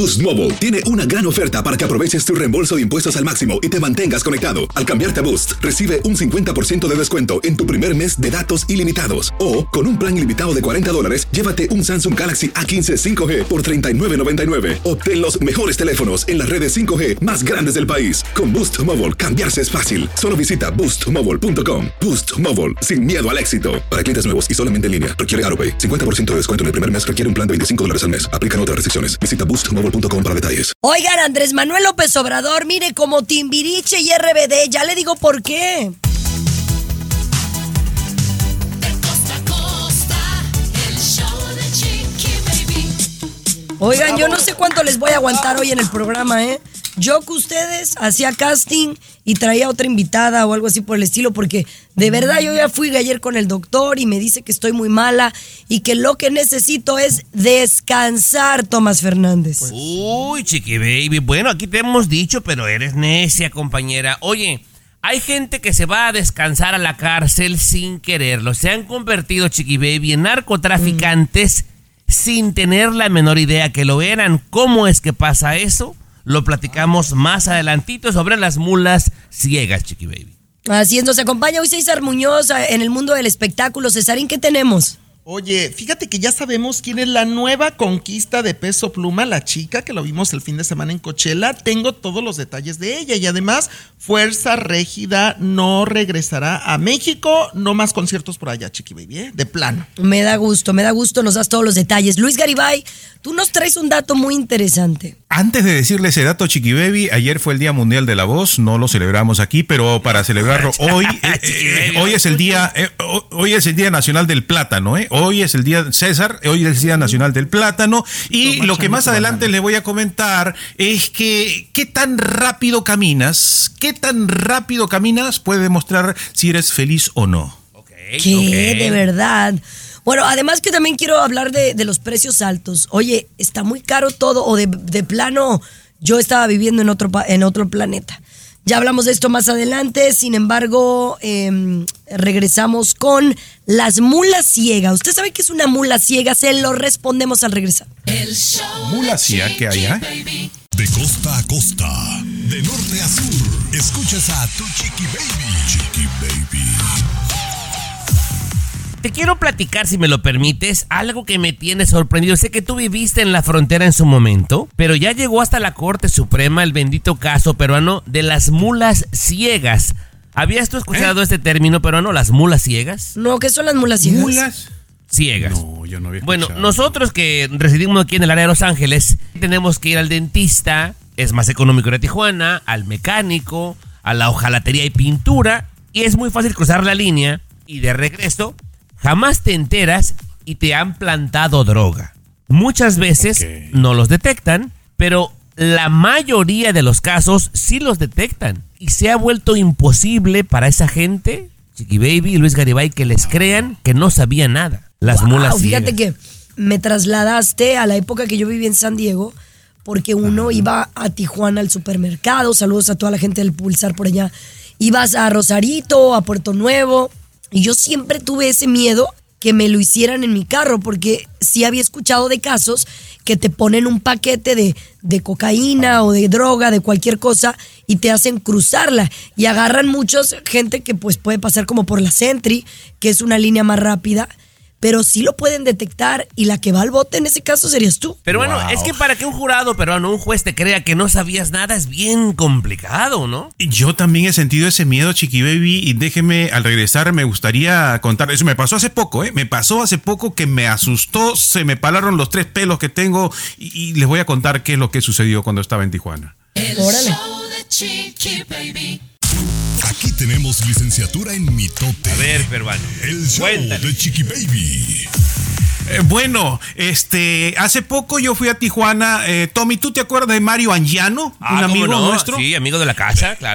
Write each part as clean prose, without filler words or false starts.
Boost Mobile tiene una gran oferta para que aproveches tu reembolso de impuestos al máximo y te mantengas conectado. Al cambiarte a Boost, recibe un 50% de descuento en tu primer mes de datos ilimitados. O, con un plan ilimitado de $40, llévate un Samsung Galaxy A15 5G por $39.99. Obtén los mejores teléfonos en las redes 5G más grandes del país. Con Boost Mobile, cambiarse es fácil. Solo visita boostmobile.com. Boost Mobile, sin miedo al éxito. Para clientes nuevos y solamente en línea, requiere AroPay. 50% de descuento en el primer mes requiere un plan de $25 al mes. Aplican otras restricciones. Visita boostmobile.com para detalles. Oigan, Andrés Manuel López Obrador, mire, como Timbiriche y RBD, ya le digo por qué. Oigan, yo no sé cuánto les voy a aguantar hoy en el programa, ¿eh? Yo que ustedes hacía casting y traía otra invitada o algo así por el estilo, porque de verdad yo ya fui ayer con el doctor y me dice que estoy muy mala y que lo que necesito es descansar, Tomás Fernández. Pues. Uy, Chiqui Baby, bueno, aquí te hemos dicho, pero eres necia, compañera. Oye, hay gente que se va a descansar a la cárcel sin quererlo. Se han convertido, Chiqui Baby, en narcotraficantes sin tener la menor idea que lo eran. ¿Cómo es que pasa eso? Lo platicamos más adelantito sobre las mulas ciegas, Chiqui Baby. Así es, nos acompaña hoy César Muñoz en el mundo del espectáculo. Cesarín, ¿qué tenemos? Oye, fíjate que ya sabemos quién es la nueva conquista de Peso Pluma, la chica que lo vimos el fin de semana en Coachella. Tengo todos los detalles de ella y además Fuerza Régida no regresará a México. No más conciertos por allá, Chiqui Baby, ¿eh? De plano. Me da gusto, nos das todos los detalles. Luis Garibay, tú nos traes un dato muy interesante. Antes de decirle ese dato, Chiqui Baby, ayer fue el Día Mundial de la Voz, no lo celebramos aquí, pero para celebrarlo hoy es el Día Nacional del Plátano, ¿eh? Hoy es el día, César, hoy es el Día Nacional del Plátano. Y lo que más adelante les voy a comentar es que qué tan rápido caminas puede demostrar si eres feliz o no. ¿Qué? ¿De verdad? Bueno, además que también quiero hablar de los precios altos. Oye, está muy caro todo, o de plano yo estaba viviendo en otro planeta. Ya hablamos de esto más adelante, sin embargo, regresamos con las mulas ciegas. ¿Usted sabe qué es una mula ciega? Se lo respondemos al regresar. El show ¿Mula ciega qué hay, eh? De costa a costa, de norte a sur, escuchas a tu Chiqui Baby. Chiqui Baby. Te quiero platicar, si me lo permites, algo que me tiene sorprendido. Sé que tú viviste en la frontera en su momento, pero ya llegó hasta la Corte Suprema el bendito caso peruano de las mulas ciegas. ¿Habías tú escuchado este término peruano, las mulas ciegas? No, ¿qué son las mulas ciegas? ¿Mulas ciegas? No, yo no había escuchado. Bueno, nosotros que residimos aquí en el área de Los Ángeles, tenemos que ir al dentista, es más económico ir a Tijuana, al mecánico, a la hojalatería y pintura, y es muy fácil cruzar la línea, y de regreso jamás te enteras y te han plantado droga. Muchas veces no los detectan, pero la mayoría de los casos sí los detectan. Y se ha vuelto imposible para esa gente, Chiqui Baby y Luis Garibay, que les crean que no sabía nada. Las mulas ciegas. Fíjate que me trasladaste a la época que yo viví en San Diego, porque uno iba a Tijuana al supermercado. Saludos a toda la gente del Pulsar por allá. Ibas a Rosarito, a Puerto Nuevo. Y yo siempre tuve ese miedo que me lo hicieran en mi carro, porque sí había escuchado de casos que te ponen un paquete de cocaína o de droga, de cualquier cosa, y te hacen cruzarla. Y agarran muchos gente que pues puede pasar como por la Sentry, que es una línea más rápida, pero sí lo pueden detectar, y la que va al bote en ese caso serías tú. Pero bueno, es que para que un jurado peruano, un juez te crea que no sabías nada es bien complicado, ¿no? Yo también he sentido ese miedo, Chiqui Baby, y déjeme, al regresar me gustaría contar, eso me pasó hace poco, me pasó hace poco que me asustó, se me pararon los 3 pelos que tengo, y les voy a contar qué es lo que sucedió cuando estaba en Tijuana. Órale. Chiqui Baby. Aquí tenemos licenciatura en mitote. A ver, peruano. El show de Chiqui Baby. Bueno, hace poco yo fui a Tijuana. Tommy, ¿tú te acuerdas de Mario Angiano? Un amigo nuestro. Sí, amigo de la casa, claro.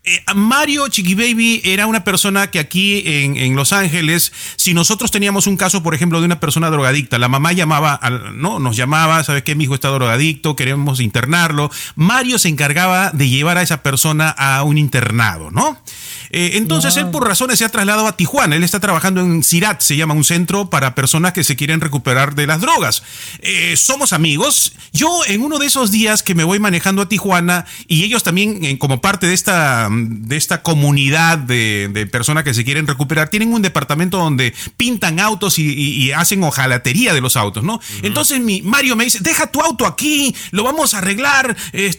Mario Chiqui Baby era una persona que aquí en Los Ángeles, si nosotros teníamos un caso, por ejemplo, de una persona drogadicta, la mamá nos llamaba, ¿sabes qué? Mi hijo está drogadicto, queremos internarlo. Mario se encargaba de llevar a esa persona a un internado, ¿no? Entonces él por razones se ha trasladado a Tijuana. Él está trabajando en CIRAT, se llama un centro para personas que se quieren recuperar de las drogas. Somos amigos. Yo en uno de esos días que me voy manejando a Tijuana y ellos también como parte de esta comunidad de personas que se quieren recuperar, tienen un departamento donde pintan autos y hacen hojalatería de los autos, ¿no? Entonces Mario me dice, deja tu auto aquí, lo vamos a arreglar,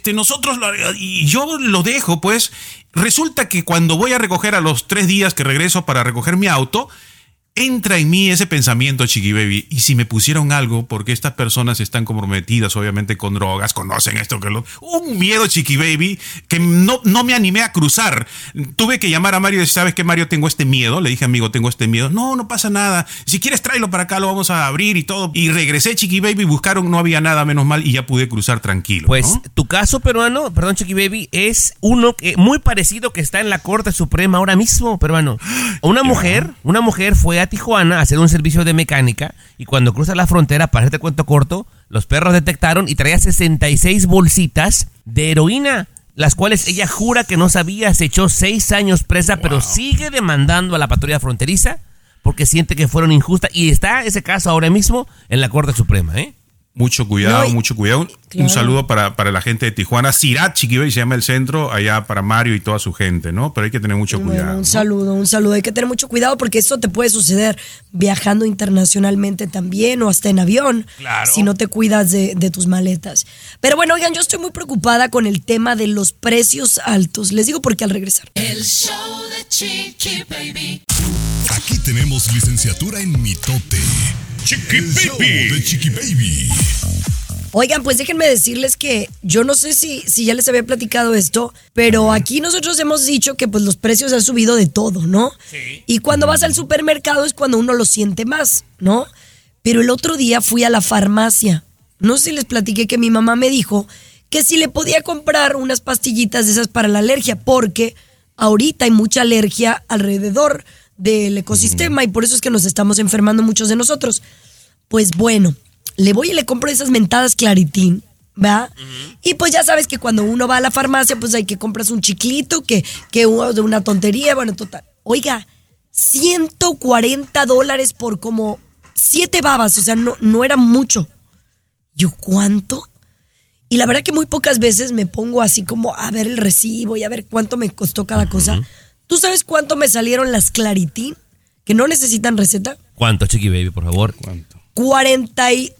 y yo lo dejo, pues. Resulta que cuando voy a recoger a los 3 días que regreso para recoger mi auto, entra en mí ese pensamiento, Chiqui Baby, y si me pusieron algo, porque estas personas están comprometidas obviamente con drogas, conocen esto, un miedo, Chiqui Baby, que no me animé a cruzar. Tuve que llamar a Mario y decir, ¿sabes qué, Mario? Tengo este miedo. Le dije, amigo, tengo este miedo. No pasa nada. Si quieres tráelo para acá, lo vamos a abrir y todo. Y regresé, Chiqui Baby, buscaron, no había nada, menos mal, y ya pude cruzar tranquilo. Pues ¿no? Tu caso peruano, perdón, Chiqui Baby, es uno que muy parecido que está en la Corte Suprema ahora mismo, peruano. Una mujer fue a Tijuana a hacer un servicio de mecánica y cuando cruza la frontera, para hacerte cuento corto, los perros detectaron y traía 66 bolsitas de heroína, las cuales ella jura que no sabía. Se echó 6 años presa, pero sigue demandando a la patrulla fronteriza porque siente que fueron injustas y está ese caso ahora mismo en la Corte Suprema, ¿eh? Mucho cuidado, mucho cuidado. Claro. Un saludo para la gente de Tijuana. CIRAT, Chiqui Baby se llama el centro, allá para Mario y toda su gente, ¿no? Pero hay que tener mucho cuidado. Bueno, un saludo. Hay que tener mucho cuidado porque esto te puede suceder viajando internacionalmente también o hasta en avión. Claro. Si no te cuidas de tus maletas. Pero bueno, oigan, yo estoy muy preocupada con el tema de los precios altos. Les digo porque al regresar. El show de Chiqui Baby. Aquí tenemos licenciatura en mitote. Chiqui Baby. De Chiqui Baby. Oigan, pues déjenme decirles que yo no sé si ya les había platicado esto, pero aquí nosotros hemos dicho que pues los precios han subido de todo, ¿no? Sí. Y cuando vas al supermercado es cuando uno lo siente más, ¿no? Pero el otro día fui a la farmacia. No sé si les platiqué que mi mamá me dijo que si le podía comprar unas pastillitas de esas para la alergia, porque ahorita hay mucha alergia alrededor del ecosistema y por eso es que nos estamos enfermando muchos de nosotros. Pues bueno, le voy y le compro esas mentadas Claritín, ¿va? Y pues ya sabes que cuando uno va a la farmacia, pues hay que compras un chiclito, que de una tontería, bueno, total. Oiga, $140 por como 7 babas, o sea, no era mucho. ¿Yo cuánto? Y la verdad que muy pocas veces me pongo así como a ver el recibo y a ver cuánto me costó cada cosa. ¿Tú sabes cuánto me salieron las Claritín? Que no necesitan receta. ¿Cuánto, Chiqui Baby, por favor? ¿Cuánto? $48.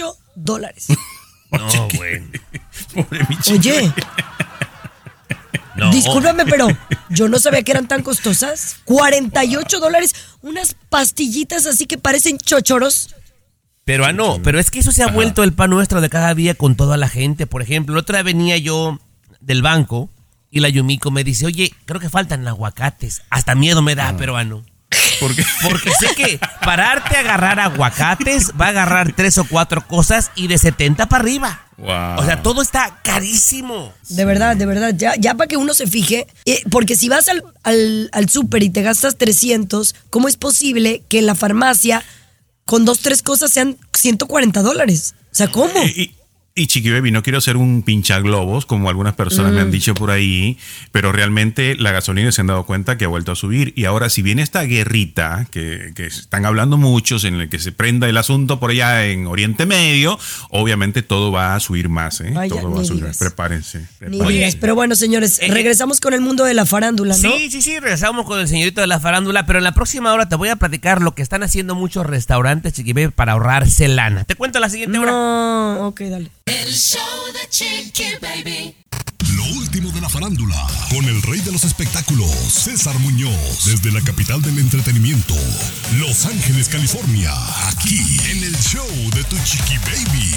No, bueno. Pobre mi Chiqui. Oye, No. discúlpame, pero yo no sabía que eran tan costosas. $48, unas pastillitas así que parecen chochoros. Pero es que eso se ha vuelto el pan nuestro de cada día con toda la gente. Por ejemplo, la otra vez venía yo del banco y la Yumiko me dice, oye, creo que faltan aguacates. Hasta miedo me da, peruano. ¿Por qué? Porque sé que pararte a agarrar aguacates va a agarrar 3 o 4 cosas y de 70 para arriba. Wow. O sea, todo está carísimo. De verdad, ya para que uno se fije, porque si vas al súper y te gastas 300, ¿cómo es posible que en la farmacia con 2, 3 cosas sean $140? O sea, ¿cómo? Y Chiqui Baby, no quiero ser un pinchaglobos, como algunas personas me han dicho por ahí, pero realmente la gasolina se han dado cuenta que ha vuelto a subir. Y ahora, si viene esta guerrita, que están hablando muchos, en el que se prenda el asunto por allá en Oriente Medio, obviamente todo va a subir más, ¿eh? Vaya, todo va a subir. digas. Prepárense. Ni digas. Pero bueno, señores, regresamos con el mundo de la farándula, ¿no? Sí, regresamos con el señorito de la farándula, pero en la próxima hora te voy a platicar lo que están haciendo muchos restaurantes, Chiqui Baby, para ahorrarse lana. Te cuento la siguiente hora. No, ok, dale. El show de Chiqui Baby. Lo último de la farándula, con el rey de los espectáculos, César Muñoz, desde la capital del entretenimiento, Los Ángeles, California, aquí en el show de tu Chiqui Baby.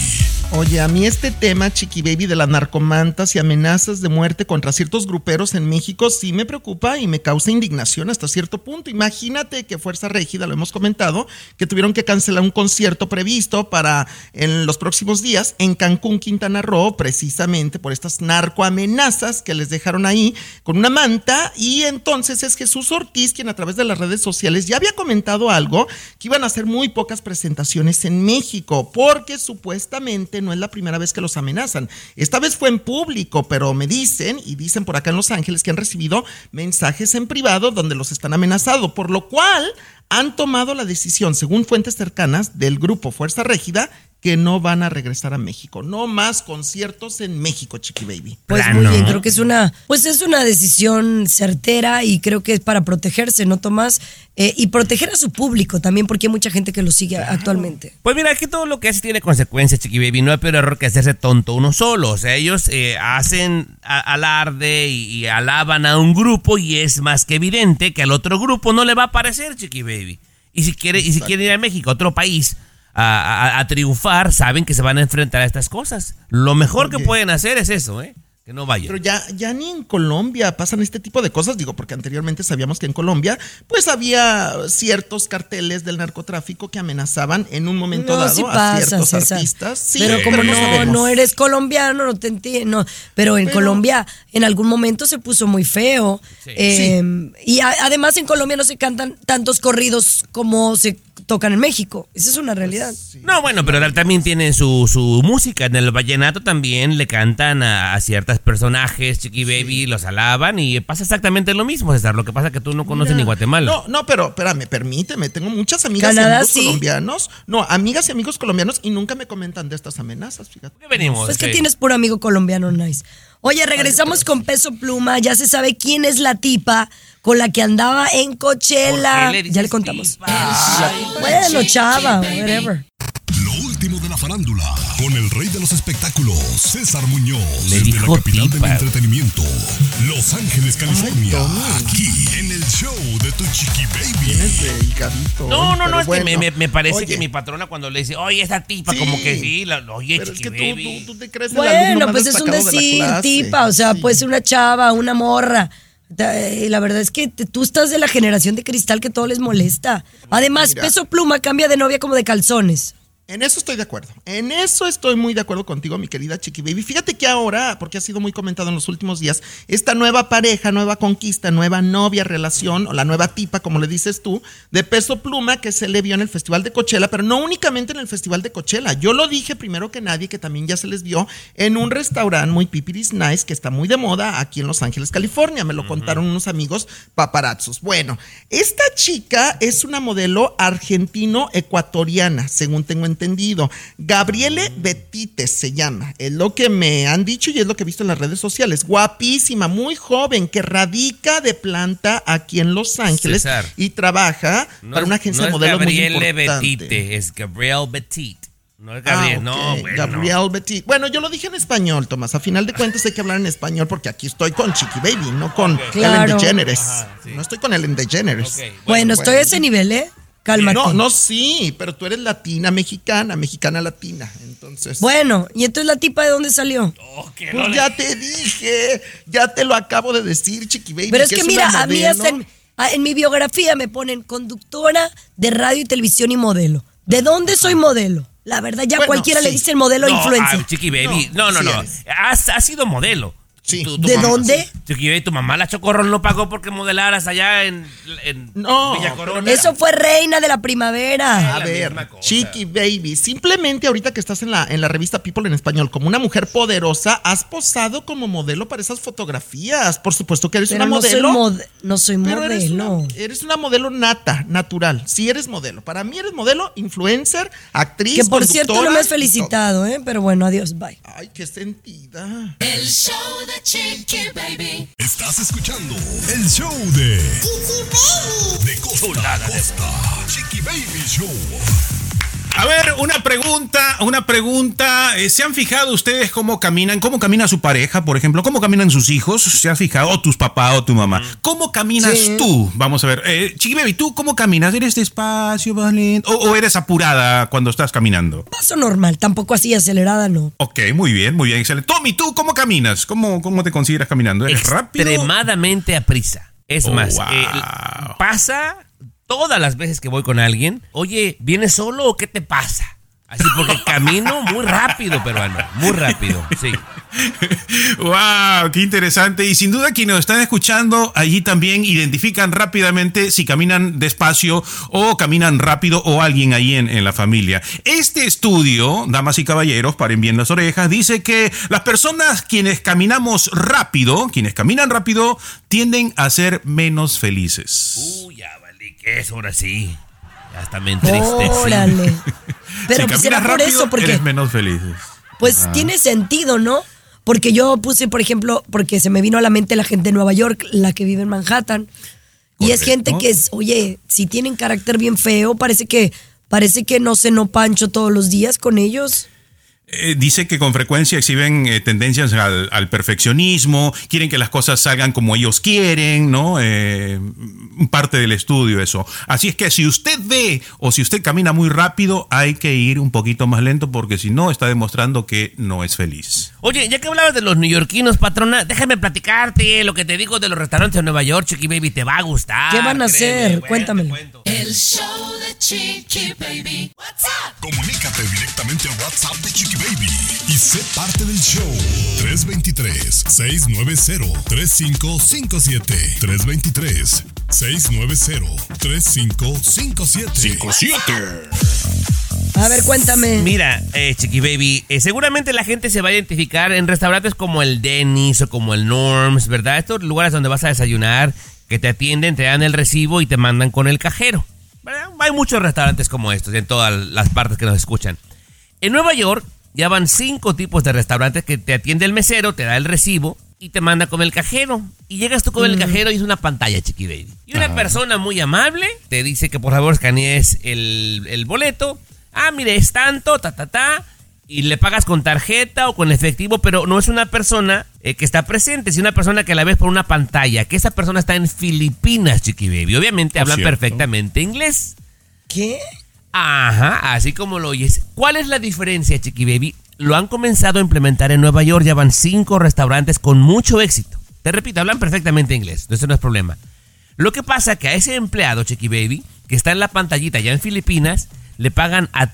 Oye, a mí este tema, Chiqui Baby, de las narcomantas y amenazas de muerte contra ciertos gruperos en México sí me preocupa y me causa indignación hasta cierto punto. Imagínate que Fuerza Régida, lo hemos comentado, que tuvieron que cancelar un concierto previsto para en los próximos días en Cancún, Quintana Roo, precisamente por estas narcoamenazas que les dejaron ahí con una manta. Y entonces es Jesús Ortiz quien a través de las redes sociales ya había comentado algo, que iban a hacer muy pocas presentaciones en México, porque supuestamente no es la primera vez que los amenazan. Esta vez fue en público, pero me dicen, y dicen por acá en Los Ángeles, que han recibido mensajes en privado donde los están amenazando, por lo cual han tomado la decisión, según fuentes cercanas del grupo Fuerza Régida, que no van a regresar a México. No más conciertos en México, Chiqui Baby. Pues muy bien, creo que es una decisión certera y creo que es para protegerse, ¿no, Tomás? Y proteger a su público también, porque hay mucha gente que lo sigue actualmente. Pues mira, que todo lo que hace tiene consecuencias, Chiqui Baby. No hay peor error que hacerse tonto uno solo. O sea, ellos hacen alarde y alaban a un grupo y es más que evidente que al otro grupo no le va a parecer, Chiqui Baby. Y si quieren ir a México, a otro país, a triunfar, saben que se van a enfrentar a estas cosas. Lo mejor que pueden hacer es eso, que no vayan. Pero ya ni en Colombia pasan este tipo de cosas, digo, porque anteriormente sabíamos que en Colombia pues había ciertos carteles del narcotráfico que amenazaban en un momento dado a ciertos artistas. Sí, pero como no eres colombiano, no te entiendo. Pero en Colombia en algún momento se puso muy feo. Sí. Y además en Colombia no se cantan tantos corridos como se tocan en México. Esa es una realidad. Sí. No, bueno, pero también tienen su música. En el vallenato también le cantan a ciertos personajes, Chiqui Baby, los alaban y pasa exactamente lo mismo, César. Lo que pasa es que tú no conoces ni Guatemala. No, pero espérame, permíteme. Tengo muchas amigas y amigos colombianos. No, amigas y amigos colombianos y nunca me comentan de estas amenazas, fíjate. ¿Qué venimos? Pues que tienes puro amigo colombiano, nice. Oye, regresamos con Peso Pluma. Ya se sabe quién es la tipa con la que andaba en Coachella. Ya le contamos. Bueno, chava, whatever. Lo último de la farándula, con el rey de los espectáculos, César Muñoz, le desde dijo la capital tipa. del entretenimiento, Los Ángeles, California, aquí en el show de tu Chiqui Baby. No, es bueno, que me parece que mi patrona cuando le dice, oye, esa tipa, como que sí, oye, pero Chiqui es que Baby. tú te crees bueno, pues es un decir, tipa, o sea, puede ser una chava, una morra. La verdad es que tú estás de la generación de cristal que todo les molesta. Además, mira, Peso Pluma cambia de novia como de calzones. En eso estoy de acuerdo. En eso estoy muy de acuerdo contigo, mi querida Chiqui Baby. Fíjate que ahora, porque ha sido muy comentado en los últimos días, esta nueva pareja, nueva conquista, nueva novia, relación, o la nueva tipa, como le dices tú, de Peso Pluma, que se le vio en el Festival de Coachella, pero no únicamente en el Festival de Coachella. Yo lo dije primero que nadie, que también ya se les vio en un restaurante muy pipiris nice, que está muy de moda aquí en Los Ángeles, California. Me lo contaron unos amigos paparazzos. Bueno, esta chica es una modelo argentino-ecuatoriana, según tengo entendido. Gabriele Betite se llama, es lo que me han dicho y es lo que he visto en las redes sociales. Guapísima, muy joven, que radica de planta aquí en Los Ángeles, César, y trabaja para una agencia de modelos muy importante. Gabriele Betite, es Gabrielle Betite. No es Gabriel, okay. Gabrielle Betite. Bueno, yo lo dije en español, Tomás. A final de cuentas hay que hablar en español porque aquí estoy con Chiqui Baby, no con Ellen DeGeneres. Sí. No estoy con Ellen DeGeneres. Okay. Bueno, estoy a ese nivel, Cálmate. No, sí, pero tú eres latina, mexicana latina, entonces. Bueno, ¿y entonces la tipa de dónde salió? Pues ya te dije, ya te lo acabo de decir, Chiqui Baby. Pero es que mira, a mí hasta en mi biografía me ponen conductora de radio y televisión y modelo. ¿De dónde soy modelo? La verdad, ya cualquiera le dice el modelo influencer. Chiqui Baby, no. Has sido modelo. Sí. ¿De dónde? Chiqui Baby, tu mamá la Chocorrol no pagó porque modelaras allá en Villa Corona. Eso fue reina de la primavera. A ver, Chiqui Baby, simplemente ahorita que estás en la revista People en español, como una mujer poderosa, has posado como modelo para esas fotografías. Por supuesto que eres una modelo. No soy modelo. Eres una modelo natural. Sí eres modelo. Para mí eres modelo, influencer, actriz, que por cierto no me has felicitado, pero bueno, adiós, bye. Ay, qué sentida. El show de Chiqui Baby. Estás escuchando el show de Chiqui Baby. De costa a costa. Chiqui Baby Show. A ver, una pregunta. ¿Se han fijado ustedes cómo camina su pareja, por ejemplo? ¿Cómo caminan sus hijos? ¿Se han fijado? O tus papás o tu mamá. ¿Cómo caminas tú? Vamos a ver. Chiqui Baby, ¿tú cómo caminas? ¿Eres despacio, más lento? ¿O eres apurada cuando estás caminando? Paso normal, tampoco así acelerada, no. Ok, muy bien, excelente. Tommy, ¿tú cómo caminas? ¿Cómo te consideras caminando? ¿Eres rápido? Extremadamente a prisa. Es más, pasa todas las veces que voy con alguien. Oye, ¿vienes solo o qué te pasa? Así porque camino muy rápido, peruano. Muy rápido, sí. ¡Wow! ¡Qué interesante! Y sin duda quienes nos están escuchando allí también identifican rápidamente si caminan despacio o caminan rápido o alguien ahí en la familia. Este estudio, damas y caballeros, paren bien las orejas, dice que las personas quienes caminan rápido, tienden a ser menos felices. Ya vale, ¿qué es ahora sí? Hasta me entristecí. Órale. Pero si pues será por rápido, eso, porque eres menos feliz. Pues tiene sentido, ¿no? Porque yo puse, por ejemplo, porque se me vino a la mente la gente de Nueva York, la que vive en Manhattan. Correcto. Y es gente que es, oye, si tienen carácter bien feo, parece que no cenó Pancho todos los días con ellos. Dice que con frecuencia exhiben tendencias al perfeccionismo, quieren que las cosas salgan como ellos quieren, ¿no? Parte del estudio eso. Así es que si usted ve o si usted camina muy rápido, hay que ir un poquito más lento porque si no, está demostrando que no es feliz. Oye, ya que hablabas de los neoyorquinos, patrona, déjame platicarte lo que te digo de los restaurantes de Nueva York, Chiqui Baby, te va a gustar. ¿Qué van a hacer? Cuéntamelo. El show de Chiqui Baby. What's up? Comunícate directamente al WhatsApp de Chiqui Baby y sé parte del show. 323-690-3557. 323-690-3557. A ver, cuéntame. Mira, Chiqui Baby, seguramente la gente se va a identificar en restaurantes como el Denny's o como el Norms, ¿verdad? Estos lugares donde vas a desayunar, que te atienden, te dan el recibo y te mandan con el cajero, ¿verdad? Hay muchos restaurantes como estos en todas las partes que nos escuchan. En Nueva York ya van 5 tipos de restaurantes que te atiende el mesero, te da el recibo y te manda con el cajero. Y llegas tú con el cajero y es una pantalla, Chiqui Baby. Y una persona muy amable te dice que por favor escanees el boleto. Ah, mire, es tanto, y le pagas con tarjeta o con efectivo, pero no es una persona que está presente, sino una persona que la ves por una pantalla, que esa persona está en Filipinas, Chiqui Baby. Obviamente hablan perfectamente inglés. ¿Qué? Ajá, así como lo oyes. ¿Cuál es la diferencia, Chiqui Baby? Lo han comenzado a implementar en Nueva York, ya van 5 restaurantes con mucho éxito. Te repito, hablan perfectamente inglés, eso no es problema. Lo que pasa es que a ese empleado, Chiqui Baby, que está en la pantallita ya en Filipinas, le pagan a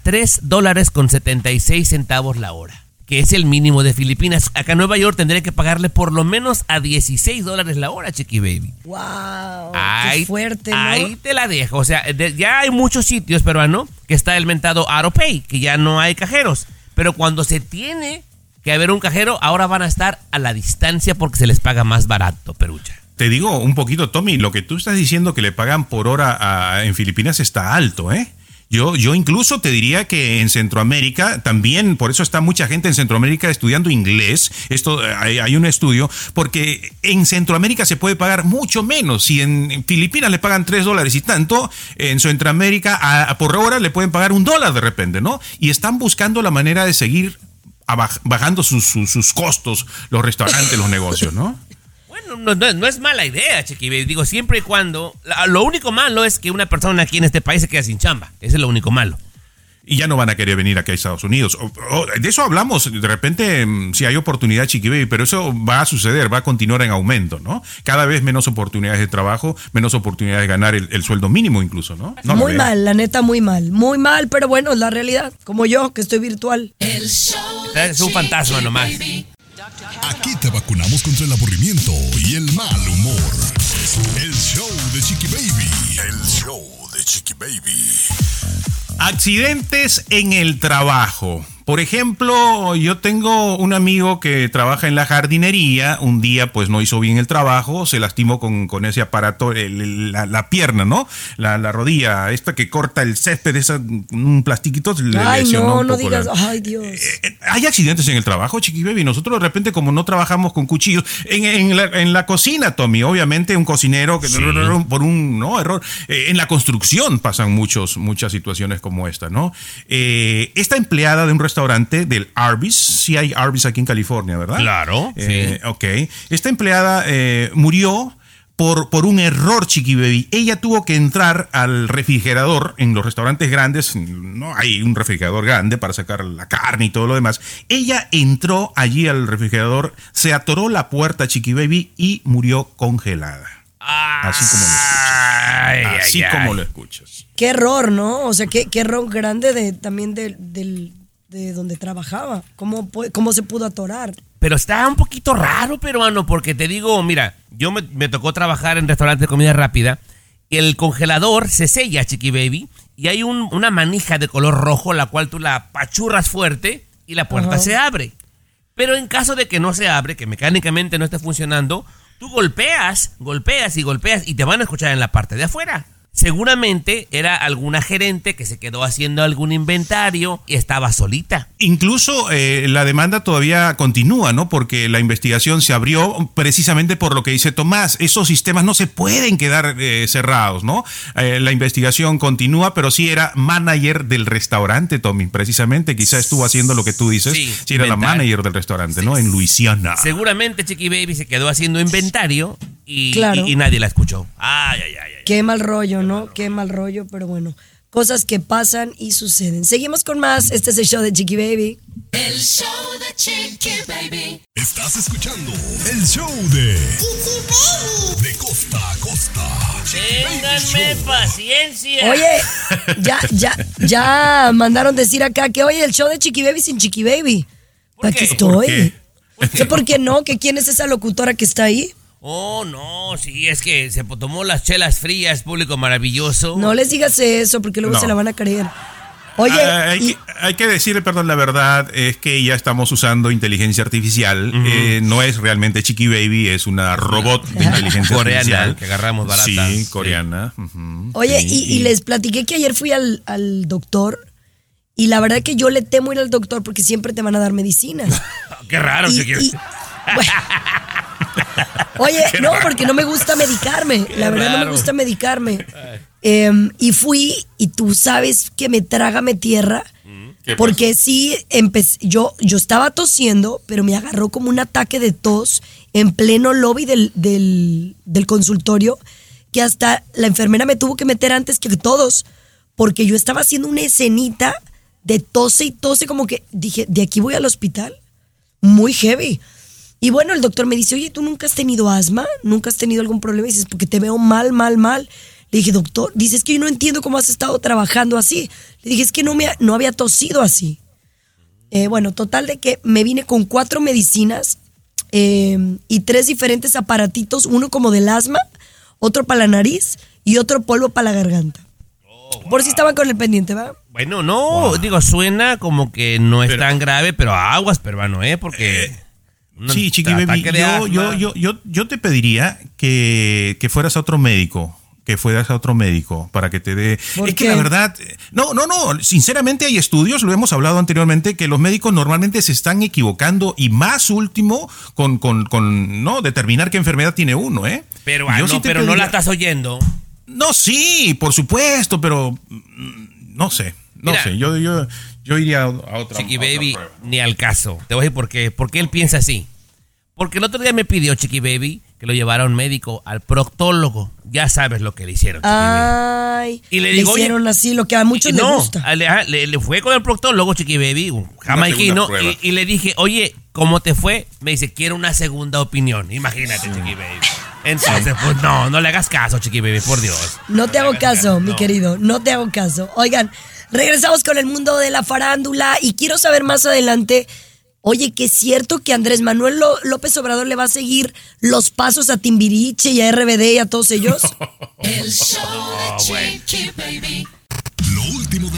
$3.76 la hora, que es el mínimo de Filipinas. Acá en Nueva York tendría que pagarle por lo menos a $16 la hora, Chiqui Baby. ¡Wow! ¡Qué fuerte, ¿no? Ahí te la dejo. O sea, ya hay muchos sitios peruanos que está el mentado AutoPay, que ya no hay cajeros. Pero cuando se tiene que haber un cajero, ahora van a estar a la distancia porque se les paga más barato, Perucha. Te digo un poquito, Tommy, lo que tú estás diciendo que le pagan por hora en Filipinas está alto, ¿eh? Yo incluso te diría que en Centroamérica también, por eso está mucha gente en Centroamérica estudiando inglés. Esto hay un estudio, porque en Centroamérica se puede pagar mucho menos. Si en Filipinas le pagan $3 y tanto, en Centroamérica por hora le pueden pagar $1 de repente, ¿no? Y están buscando la manera de seguir bajando sus costos, los restaurantes, los negocios, ¿no? No es mala idea, Chiqui Baby. Digo, siempre y cuando... Lo único malo es que una persona aquí en este país se queda sin chamba. Ese es lo único malo. Y ya no van a querer venir aquí a Estados Unidos. De eso hablamos. De repente, si hay oportunidad, Chiqui Baby, pero eso va a suceder, va a continuar en aumento, ¿no? Cada vez menos oportunidades de trabajo, menos oportunidades de ganar el sueldo mínimo incluso, ¿no? Muy mal, la neta, muy mal. Muy mal, pero bueno, es la realidad. Como yo, que estoy virtual. El show Es un fantasma nomás. Aquí te vacunamos contra el aburrimiento y el mal humor. El show de Chiqui Baby. El show de Chiqui Baby. Accidentes en el trabajo. Por ejemplo, yo tengo un amigo que trabaja en la jardinería, un día pues no hizo bien el trabajo, se lastimó con ese aparato, la pierna, ¿no? La rodilla, esta que corta el césped, un plastiquito, le lesionó un poco. No digas, ay Dios. Hay accidentes en el trabajo, Chiqui Baby. Nosotros de repente, como no trabajamos con cuchillos, en la cocina, Tommy, obviamente un cocinero que por un error. En la construcción pasan muchas situaciones como esta, ¿no? Esta empleada de un restaurante del Arby's, sí hay Arby's aquí en California, ¿verdad? Claro. Sí. Ok. Esta empleada murió por un error, Chiqui Baby. Ella tuvo que entrar al refrigerador. En los restaurantes grandes no hay un refrigerador grande para sacar la carne y todo lo demás. Ella entró allí al refrigerador, se atoró la puerta, Chiqui Baby, y murió congelada. Así como lo escuchas. Así como lo escuchas. Qué error, ¿no? O sea, qué error grande también de donde trabajaba. ¿Cómo se pudo atorar? Pero está un poquito raro, peruano, porque te digo, mira, yo me tocó trabajar en restaurantes de comida rápida. El congelador se sella, Chiqui Baby, y hay una manija de color rojo, la cual tú la apachurras fuerte y la puerta se abre. Pero en caso de que no se abre, que mecánicamente no esté funcionando, tú golpeas y te van a escuchar en la parte de afuera. Seguramente era alguna gerente que se quedó haciendo algún inventario y estaba solita. Incluso la demanda todavía continúa, ¿no? Porque la investigación se abrió precisamente por lo que dice Tomás. Esos sistemas no se pueden quedar cerrados, ¿no? La investigación continúa, pero sí era manager del restaurante, Tommy. Precisamente, quizá estuvo haciendo lo que tú dices. Sí, era la manager del restaurante, ¿no? En Luisiana. Seguramente Chiqui Baby se quedó haciendo inventario y nadie la escuchó. Ay. Qué mal rollo, ¿no? Qué mal rollo, pero bueno. Cosas que pasan y suceden. Seguimos con más. Este es el show de Chiqui Baby. El show de Chiqui Baby. Estás escuchando el show de Chiqui Baby. De costa a costa. Ténganme paciencia. Oye, ya mandaron decir acá que oye, el show de Chiqui Baby sin Chiqui Baby. Aquí estoy. ¿Por qué no? ¿Que quién es esa locutora que está ahí? Oh, no, sí, es que se tomó las chelas frías, público maravilloso. No les digas eso, porque luego se la van a creer. Oye, hay que decirle, perdón, la verdad es que ya estamos usando inteligencia artificial. No es realmente Chiqui Baby, es una robot de inteligencia coreana, artificial. Que agarramos barata. Sí, coreana. Oye, y les platiqué que ayer fui al doctor. Y la verdad que yo le temo ir al doctor porque siempre te van a dar medicinas. Qué raro, Chiqui Baby. Oye, no, porque no me gusta medicarme. La verdad no me gusta medicarme. Y fui, y tú sabes que me trágame tierra. Porque sí, yo estaba tosiendo, pero me agarró como un ataque de tos en pleno lobby del consultorio, que hasta la enfermera me tuvo que meter antes que todos, porque yo estaba haciendo una escenita de tose y tose, como que dije, de aquí voy al hospital. Muy heavy. Y bueno, el doctor me dice, oye, ¿tú nunca has tenido asma? ¿Nunca has tenido algún problema? Y dices, porque te veo mal. Le dije, doctor, dice, es que yo no entiendo cómo has estado trabajando así. Le dije, es que no había tosido así. Bueno, total de que me vine con 4 medicinas y 3 diferentes aparatitos, uno como del asma, otro para la nariz y otro polvo para la garganta. Por si estaban con el pendiente, ¿va? Bueno, no, digo, suena como que no es tan grave, pero aguas, peruano, porque... Sí, Chiqui Baby, yo te pediría que fueras a otro médico. Para que te dé... Es que la verdad... No, sinceramente hay estudios, lo hemos hablado anteriormente, que los médicos normalmente se están equivocando y más último con no determinar qué enfermedad tiene uno, ¿eh? Pero no la estás oyendo. No, sí, por supuesto, pero no sé. Yo iría a otra. Chiqui Baby, ni al caso. Te voy a decir por qué. ¿Por qué él piensa así? Porque el otro día me pidió Chiqui Baby que lo llevara a un médico, al proctólogo. Ya sabes lo que le hicieron, Chiqui Baby. Y le digo, hicieron así, lo que a muchos les gusta. Le fue con el proctólogo, Chiqui Baby, un jamaiquino, y le dije, oye, ¿cómo te fue? Me dice, quiero una segunda opinión. Imagínate, Chiqui Baby. Entonces, pues no le hagas caso, Chiqui Baby, por Dios. No te hago caso, mi querido, no te hago caso. Oigan, regresamos con el mundo de la farándula y quiero saber más adelante, oye, que es cierto que Andrés Manuel López Obrador le va a seguir los pasos a Timbiriche y a RBD y a todos ellos. El show de Chiqui Baby. Lo último de la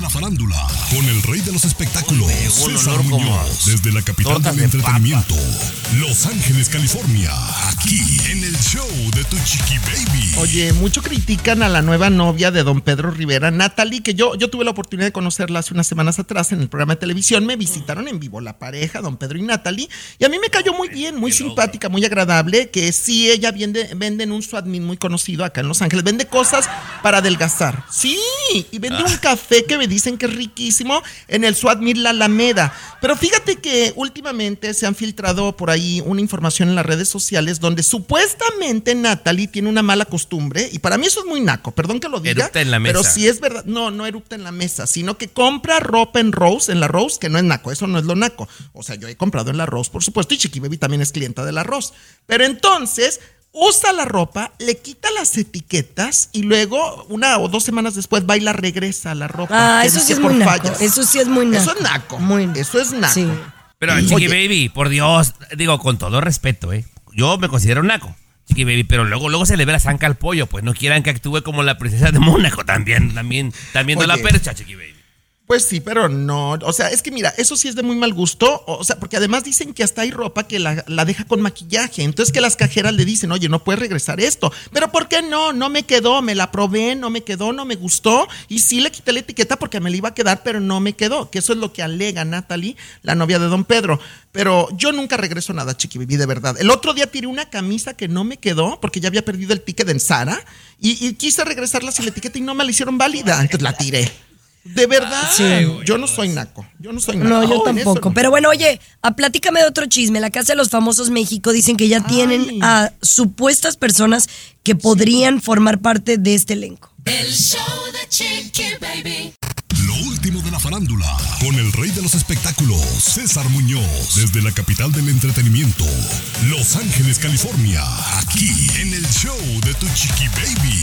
la farándula, con el rey de los espectáculos, un César olor como Muñoz, desde la capital tortas del de entretenimiento, Los Ángeles, California, aquí en el show de tu Chiqui Baby. Oye, mucho critican a la nueva novia de don Pedro Rivera, Natalie, que yo tuve la oportunidad de conocerla hace unas semanas atrás en el programa de televisión. Me visitaron en vivo la pareja, don Pedro y Natalie, y a mí me cayó muy bien, muy simpática, muy agradable, que sí, ella vende en un Swatmin muy conocido acá en Los Ángeles, vende cosas para adelgazar. Sí, y vende un café que me dicen que es riquísimo en el Swatmin La Alameda. Pero fíjate que últimamente se han filtrado por ahí una información en las redes sociales donde supuestamente Natalie tiene una mala costumbre, y para mí eso es muy naco, perdón que lo diga, eructa en la mesa. pero si es verdad, no eructa en la mesa, sino que compra ropa en la Rose, que no es naco, eso no es lo naco. O sea, yo he comprado en la Rose, por supuesto, y Chiqui Baby también es clienta de la Rose. Pero entonces usa la ropa, le quita las etiquetas y luego 1 o 2 semanas después va y la regresa a la ropa. Eso sí es muy naco. Eso sí es muy naco. Eso es naco. Muy eso es naco. Sí. Pero Chiqui Baby, por Dios, digo, con todo respeto, yo me considero naco, Chiqui Baby, pero luego se le ve la zanca al pollo, pues no quieran que actúe como la princesa de Mónaco, también viendo la percha, Chiqui Baby. Pues sí, pero no, o sea, es que mira, eso sí es de muy mal gusto, o sea, porque además dicen que hasta hay ropa que la deja con maquillaje, entonces que las cajeras le dicen, oye, no puedes regresar esto, pero ¿por qué no? No me quedó, me la probé, no me quedó, no me gustó, y sí le quité la etiqueta porque me la iba a quedar, pero no me quedó, que eso es lo que alega Natalie, la novia de don Pedro, pero yo nunca regreso nada, Chiqui Baby, de verdad. El otro día tiré una camisa que no me quedó porque ya había perdido el ticket en Zara, y quise regresarla sin la etiqueta y no me la hicieron válida, entonces la tiré. De verdad, sí. Yo no soy naco. No, yo tampoco. No. Pero bueno, oye, platícame de otro chisme. La Casa de los Famosos México dicen que ya tienen a supuestas personas que podrían formar parte de este elenco. El show de Chiqui Baby. Lo último de la farándula, con el rey de los espectáculos, César Muñoz, desde la capital del entretenimiento, Los Ángeles, California, aquí en el show de tu Chiqui Baby.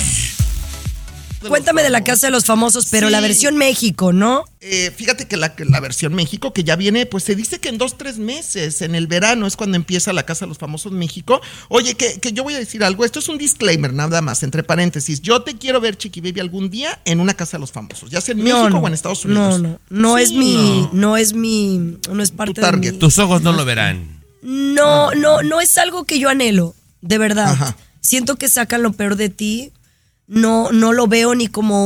Cuéntame de la Casa de los Famosos, pero sí, la versión México, ¿no? Fíjate que la versión México, que ya viene, pues se dice que en 2-3 meses, en el verano es cuando empieza la Casa de los Famosos México. Oye, que yo voy a decir algo, esto es un disclaimer nada más, entre paréntesis. Yo te quiero ver, Chiqui Baby, algún día en una Casa de los Famosos, ya sea en México o en Estados Unidos. No es parte de mi... Tus ojos no lo verán. No es algo que yo anhelo, de verdad. Ajá. Siento que sacan lo peor de ti. No lo veo ni como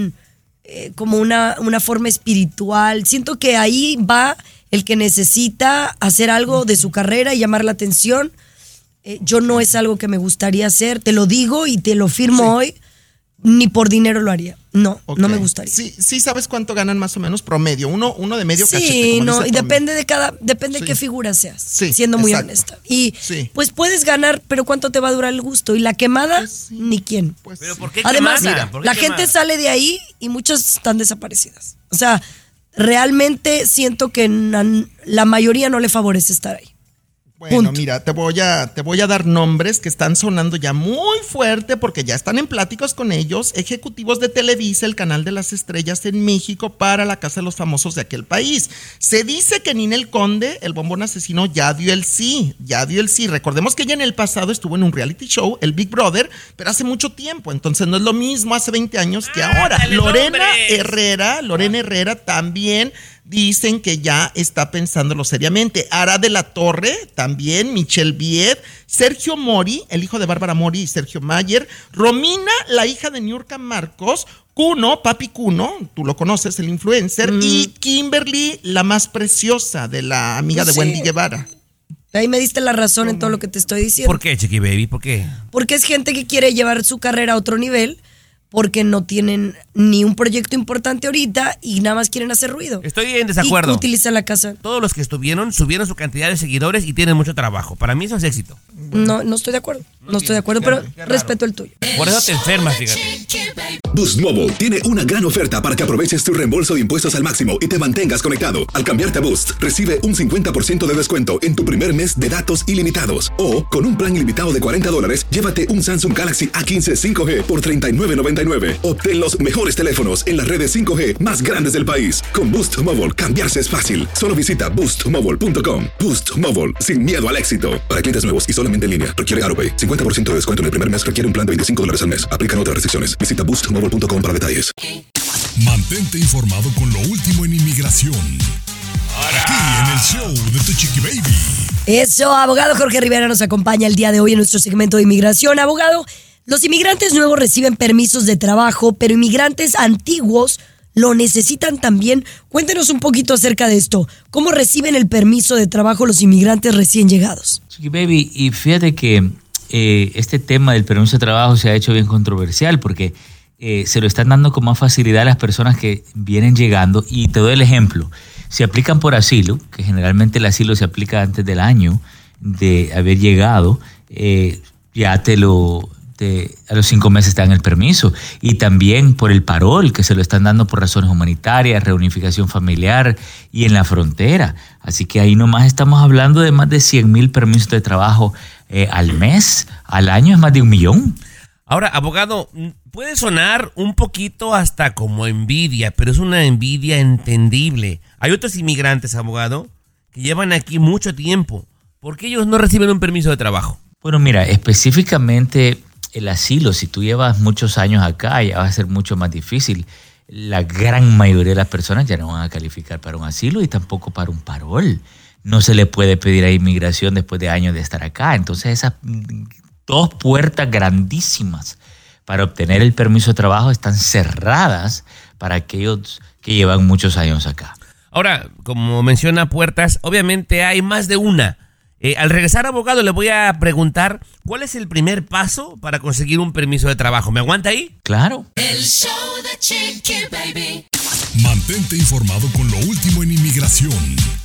como una forma espiritual. Siento que ahí va el que necesita hacer algo de su carrera y llamar la atención. Yo no es algo que me gustaría hacer, te lo digo y te lo firmo hoy. Ni por dinero lo haría. No me gustaría. Sí, ¿sabes cuánto ganan más o menos promedio? Uno de medio cachete. Sí, y depende de qué figura seas, siendo muy honesta. Y pues puedes ganar, pero ¿cuánto te va a durar el gusto? Y la quemada, pues ni quién. Pues ¿pero por qué además, quemada? La gente sale de ahí y muchas están desaparecidas. O sea, realmente siento que la mayoría no le favorece estar ahí. Bueno, mira, te voy a dar nombres que están sonando ya muy fuerte porque ya están en pláticas con ellos, ejecutivos de Televisa, el canal de las estrellas en México, para la Casa de los Famosos de aquel país. Se dice que Ninel Conde, el bombón asesino, ya dio el sí. Recordemos que ella en el pasado estuvo en un reality show, el Big Brother, pero hace mucho tiempo, entonces no es lo mismo hace 20 años que ahora. Lorena Herrera también dicen que ya está pensándolo seriamente. Ara de la Torre, también, Michelle Viet, Sergio Mori, el hijo de Bárbara Mori y Sergio Mayer, Romina, la hija de Niurka Marcos, Kuno, Papi Kuno, tú lo conoces, el influencer, y Kimberly, la más preciosa de la amiga de Wendy Guevara. Ahí me diste la razón en todo lo que te estoy diciendo. ¿Por qué, Chiqui Baby? ¿Por qué? Porque es gente que quiere llevar su carrera a otro nivel, porque no tienen ni un proyecto importante ahorita y nada más quieren hacer ruido. Estoy en desacuerdo. Y utilizan la casa. Todos los que subieron su cantidad de seguidores y tienen mucho trabajo. Para mí eso es éxito. No estoy de acuerdo. No estoy de acuerdo, pero respeto el tuyo. Por eso te enfermas, fíjate. Boost Mobile tiene una gran oferta para que aproveches tu reembolso de impuestos al máximo y te mantengas conectado. Al cambiarte a Boost, recibe un 50% de descuento en tu primer mes de datos ilimitados. O, con un plan ilimitado de $40, llévate un Samsung Galaxy A15 5G por $39.99. Obtén los mejores teléfonos en las redes 5G más grandes del país. Con Boost Mobile, cambiarse es fácil. Solo visita boostmobile.com. Boost Mobile, sin miedo al éxito. Para clientes nuevos y solamente en línea, requiere AutoPay. 50% de descuento en el primer mes, requiere un plan de $25 al mes. Aplican otras restricciones. Visita boostmobile.com para detalles. Mantente informado con lo último en inmigración. Aquí en el show de tu Chiqui Baby. Eso, abogado Jorge Rivera nos acompaña el día de hoy en nuestro segmento de inmigración. Abogado, los inmigrantes nuevos reciben permisos de trabajo, pero inmigrantes antiguos lo necesitan también. Cuéntenos un poquito acerca de esto. ¿Cómo reciben el permiso de trabajo los inmigrantes recién llegados? Chiqui Baby, y fíjate que este tema del permiso de trabajo se ha hecho bien controversial porque se lo están dando con más facilidad a las personas que vienen llegando. Y te doy el ejemplo. Si aplican por asilo, que generalmente el asilo se aplica antes del año de haber llegado, ya a los 5 meses te dan el permiso. Y también por el parol, que se lo están dando por razones humanitarias, reunificación familiar y en la frontera. Así que ahí nomás estamos hablando de más de 100,000 permisos de trabajo al mes. Al año es más de 1 millón. Ahora, abogado, puede sonar un poquito hasta como envidia, pero es una envidia entendible. Hay otros inmigrantes, abogado, que llevan aquí mucho tiempo. ¿Por qué ellos no reciben un permiso de trabajo? Bueno, mira, específicamente el asilo, si tú llevas muchos años acá, ya va a ser mucho más difícil. La gran mayoría de las personas ya no van a calificar para un asilo y tampoco para un parol. No se le puede pedir a inmigración después de años de estar acá. Entonces esas 2 puertas grandísimas para obtener el permiso de trabajo están cerradas para aquellos que llevan muchos años acá. Ahora, como menciona puertas, obviamente hay más de una. Al regresar, abogado, le voy a preguntar ¿cuál es el primer paso para conseguir un permiso de trabajo? ¿Me aguanta ahí? Claro. El show de Chiqui Baby. Mantente informado con lo último en inmigración.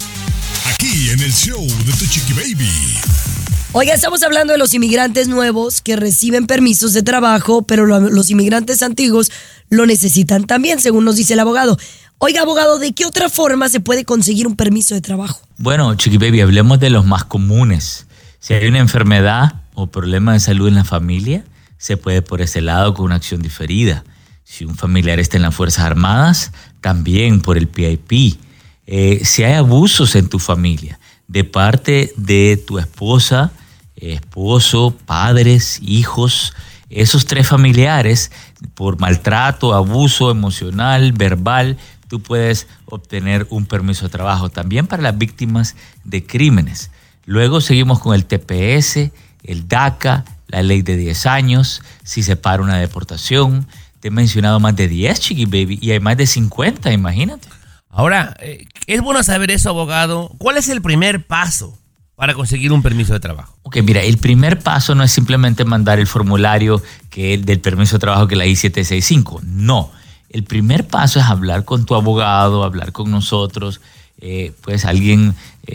Aquí en el show de tu Chiqui Baby. Oiga, estamos hablando de los inmigrantes nuevos que reciben permisos de trabajo, pero los inmigrantes antiguos lo necesitan también, según nos dice el abogado. Oiga, abogado, ¿de qué otra forma se puede conseguir un permiso de trabajo? Bueno, Chiqui Baby, hablemos de los más comunes. Si hay una enfermedad o problema de salud en la familia, se puede por ese lado con una acción diferida. Si un familiar está en las Fuerzas Armadas, también por el PIP. Si hay abusos en tu familia de parte de tu esposa, esposo, padres, hijos, esos 3 familiares, por maltrato, abuso emocional, verbal, tú puedes obtener un permiso de trabajo. También para las víctimas de crímenes. Luego seguimos con el TPS, el DACA, la ley de 10 años, si se para una deportación. Te he mencionado más de 10, Chiqui Baby, y hay más de 50, imagínate. Ahora, es bueno saber eso, abogado. ¿Cuál es el primer paso para conseguir un permiso de trabajo? Ok, mira, el primer paso no es simplemente mandar el formulario del permiso de trabajo que es la I-765. No, el primer paso es hablar con tu abogado, hablar con nosotros, pues alguien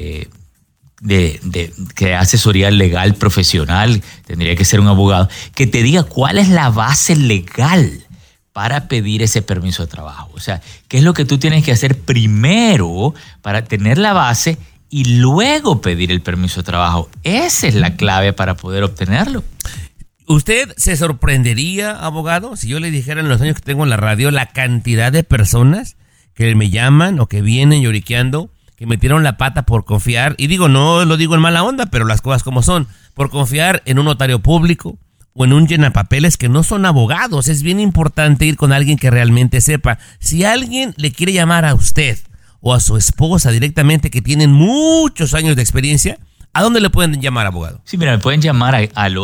que asesoría legal profesional, tendría que ser un abogado, que te diga cuál es la base legal para pedir ese permiso de trabajo. O sea, ¿qué es lo que tú tienes que hacer primero para tener la base y luego pedir el permiso de trabajo? Esa es la clave para poder obtenerlo. ¿Usted se sorprendería, abogado, si yo le dijera en los años que tengo en la radio la cantidad de personas que me llaman o que vienen lloriqueando, que metieron la pata por confiar, y digo, no lo digo en mala onda, pero las cosas como son, por confiar en un notario público o en un llenapapeles que no son abogados? Es bien importante ir con alguien que realmente sepa. Si alguien le quiere llamar a usted o a su esposa directamente, que tienen muchos años de experiencia, ¿a dónde le pueden llamar, abogado? Sí, mira, me pueden llamar al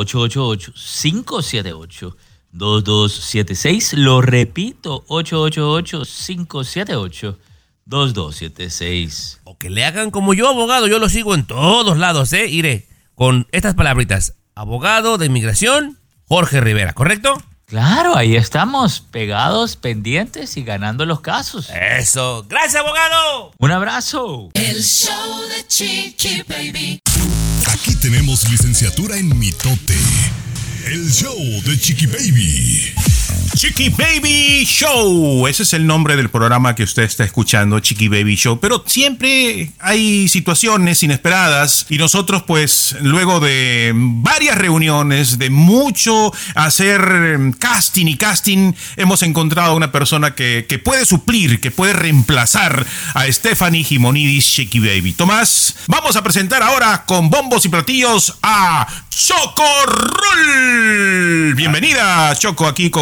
888-578-2276. Lo repito, 888-578-2276. O que le hagan como yo, abogado. Yo lo sigo en todos lados, Iré, con estas palabritas. Abogado de inmigración, Jorge Rivera, ¿correcto? Claro, ahí estamos, pegados, pendientes y ganando los casos. Eso. ¡Gracias, abogado! Un abrazo. El show de Chiqui Baby. Aquí tenemos licenciatura en mitote. El show de Chiqui Baby. Chiqui Baby Show. Ese es el nombre del programa que usted está escuchando, Chiqui Baby Show. Pero siempre hay situaciones inesperadas y nosotros, pues, luego de varias reuniones, de mucho hacer casting, hemos encontrado a una persona que puede suplir, que puede reemplazar a Stephanie Gimonidis, Chiqui Baby. Tomás, vamos a presentar ahora con bombos y platillos a Choco Roll. Bienvenida, Choco, aquí con nosotros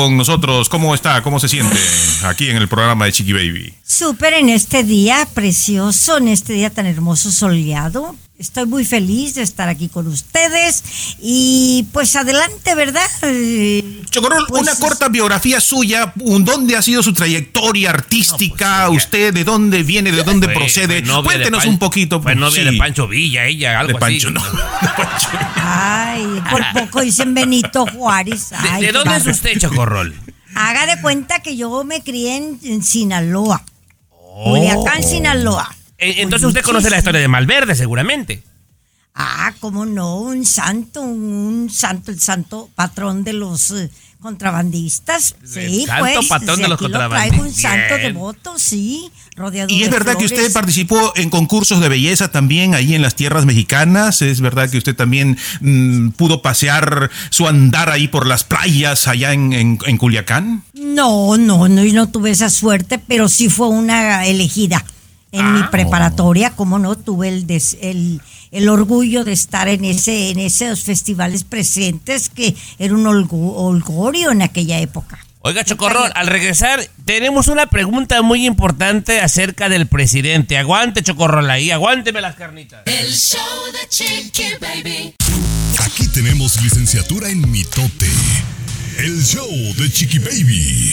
nosotros. ¿Cómo está? ¿Cómo se siente aquí en el programa de Chiqui Baby? Súper en este día precioso, en este día tan hermoso soleado. Estoy muy feliz de estar aquí con ustedes y pues adelante, ¿verdad? Chocorrol, Pues, una corta biografía suya. ¿Dónde ha sido su trayectoria artística? No, pues, ¿usted de dónde viene? ¿De dónde procede? Cuéntenos un poquito. Fue novia sí. de Pancho Villa, ella, algo De Pancho, así. no. De Pancho. Ay, por poco dicen Benito Juárez. Ay, ¿De qué dónde es bárbaro. usted, Chocorrol? Haga de cuenta que yo me crié en Sinaloa. Culiacán, Sinaloa. Entonces usted conoce la historia de Malverde, seguramente. Ah, cómo no, un santo, el santo patrón de los contrabandistas. Sí, santo pues. patrón de los aquí lo contrabandistas. traigo un santo Bien. devoto, sí, rodeado ¿Y es de verdad que flores. usted participó en concursos de belleza también ahí en las tierras mexicanas? ¿Es verdad que usted también pudo pasear su andar ahí por las playas allá en Culiacán? No, yo no tuve esa suerte, pero sí fue una elegida. En mi preparatoria, como no, tuve el orgullo de estar en esos festivales presentes, que era un holgorio en aquella época. Oiga, Chocorrol, al regresar tenemos una pregunta muy importante acerca del presidente. Aguante, Chocorrol, ahí, aguánteme las carnitas. El show de Chiqui Baby. Aquí tenemos licenciatura en mitote. El show de Chiqui Baby.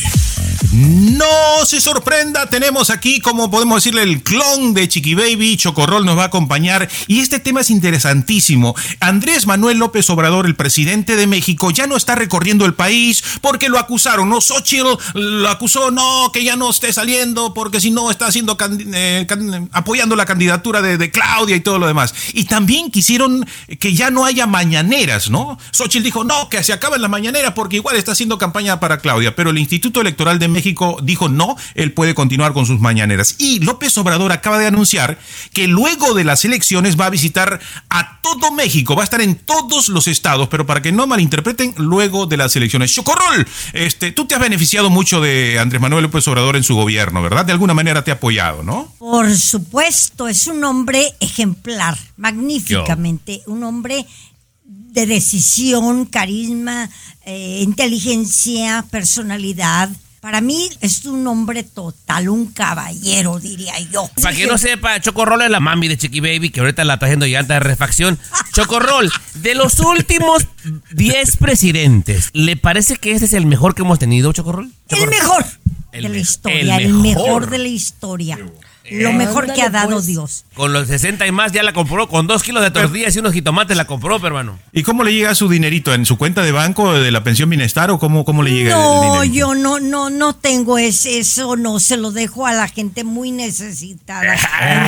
No se sorprenda, tenemos aquí, como podemos decirle, el clon de Chiqui Baby. Chocorrol nos va a acompañar y este tema es interesantísimo. Andrés Manuel López Obrador, el presidente de México, ya no está recorriendo el país porque lo acusaron, ¿no? Xochitl lo acusó, no, que ya no esté saliendo porque si no está haciendo apoyando la candidatura de Claudia y todo lo demás. Y también quisieron que ya no haya mañaneras, ¿no? Xochitl dijo, no, que se acaben las mañaneras porque igual está haciendo campaña para Claudia, pero el Instituto Electoral de México dijo no, él puede continuar con sus mañaneras. Y López Obrador acaba de anunciar que luego de las elecciones va a visitar a todo México, va a estar en todos los estados, pero para que no malinterpreten, luego de las elecciones. Chocorrol, tú te has beneficiado mucho de Andrés Manuel López Obrador en su gobierno, ¿verdad? De alguna manera te ha apoyado, ¿no? Por supuesto, es un hombre ejemplar, magníficamente, un hombre de decisión, carisma, inteligencia, personalidad. Para mí es un hombre total, un caballero, diría yo. Para que no sepa, Chocorrol es la mami de Chiqui Baby, que ahorita la está haciendo llanta de refacción. Chocorrol, de los últimos 10 presidentes, ¿le parece que este es el mejor que hemos tenido, Chocorrol? El mejor de la historia, el mejor de la historia. Lo mejor que ha dado Dios. Con los 60 y más ya la compró, con 2 kilos de tortillas y unos jitomates la compró, hermano. ¿Y cómo le llega su dinerito? ¿En su cuenta de banco de la pensión bienestar o cómo le llega el dinerito? No, yo no tengo eso, no, se lo dejo a la gente muy necesitada.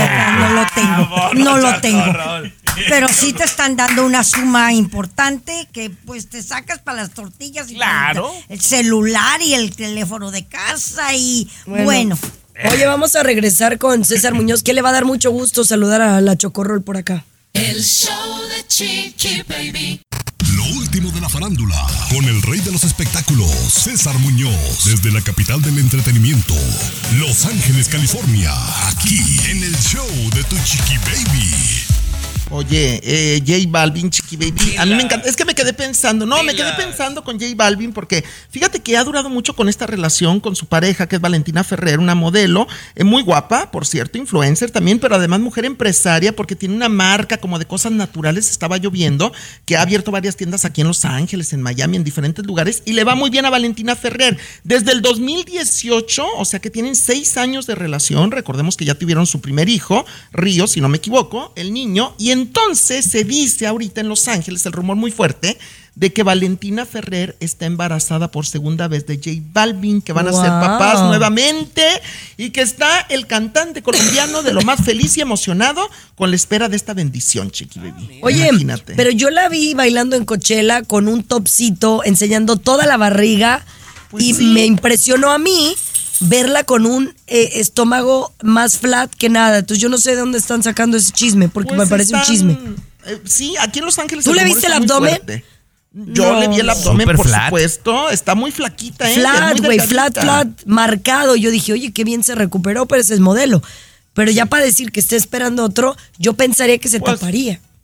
No lo tengo. Pero sí te están dando una suma importante que pues te sacas para las tortillas y claro, para el celular y el teléfono de casa y bueno. Oye, vamos a regresar con César Muñoz, que le va a dar mucho gusto saludar a la Chocorrol por acá. El show de Chiqui Baby. Lo último de la farándula, con el rey de los espectáculos, César Muñoz, desde la capital del entretenimiento, Los Ángeles, California, aquí en el show de tu Chiqui Baby. Oye, J Balvin, Chiqui Baby, a mí me encanta, es que me quedé pensando con J Balvin porque fíjate que ha durado mucho con esta relación con su pareja, que es Valentina Ferrer, una modelo, muy guapa, por cierto, influencer también, pero además mujer empresaria porque tiene una marca como de cosas naturales, estaba lloviendo, que ha abierto varias tiendas aquí en Los Ángeles, en Miami, en diferentes lugares, y le va muy bien a Valentina Ferrer. Desde el 2018, o sea que tienen 6 años de relación, recordemos que ya tuvieron su primer hijo, Río, si no me equivoco, el niño, y entonces se dice ahorita en Los Ángeles el rumor muy fuerte de que Valentina Ferrer está embarazada por segunda vez de J Balvin, que van a ser papás nuevamente y que está el cantante colombiano de lo más feliz y emocionado con la espera de esta bendición, Chiqui Baby. Oye, imagínate. pero yo la vi bailando en Coachella con un topcito enseñando toda la barriga y sí, me impresionó a mí verla con un estómago más flat que nada. Entonces yo no sé de dónde están sacando ese chisme, porque pues me parece un chisme. Sí, aquí en Los Ángeles. ¿Tú le viste el abdomen? Yo le vi el abdomen, Super por flat. supuesto. Está muy flaquita, Flat, güey, flat, marcado. Yo dije, oye, qué bien se recuperó, pero ese es modelo. Pero ya para decir que esté esperando otro, yo pensaría que se taparía.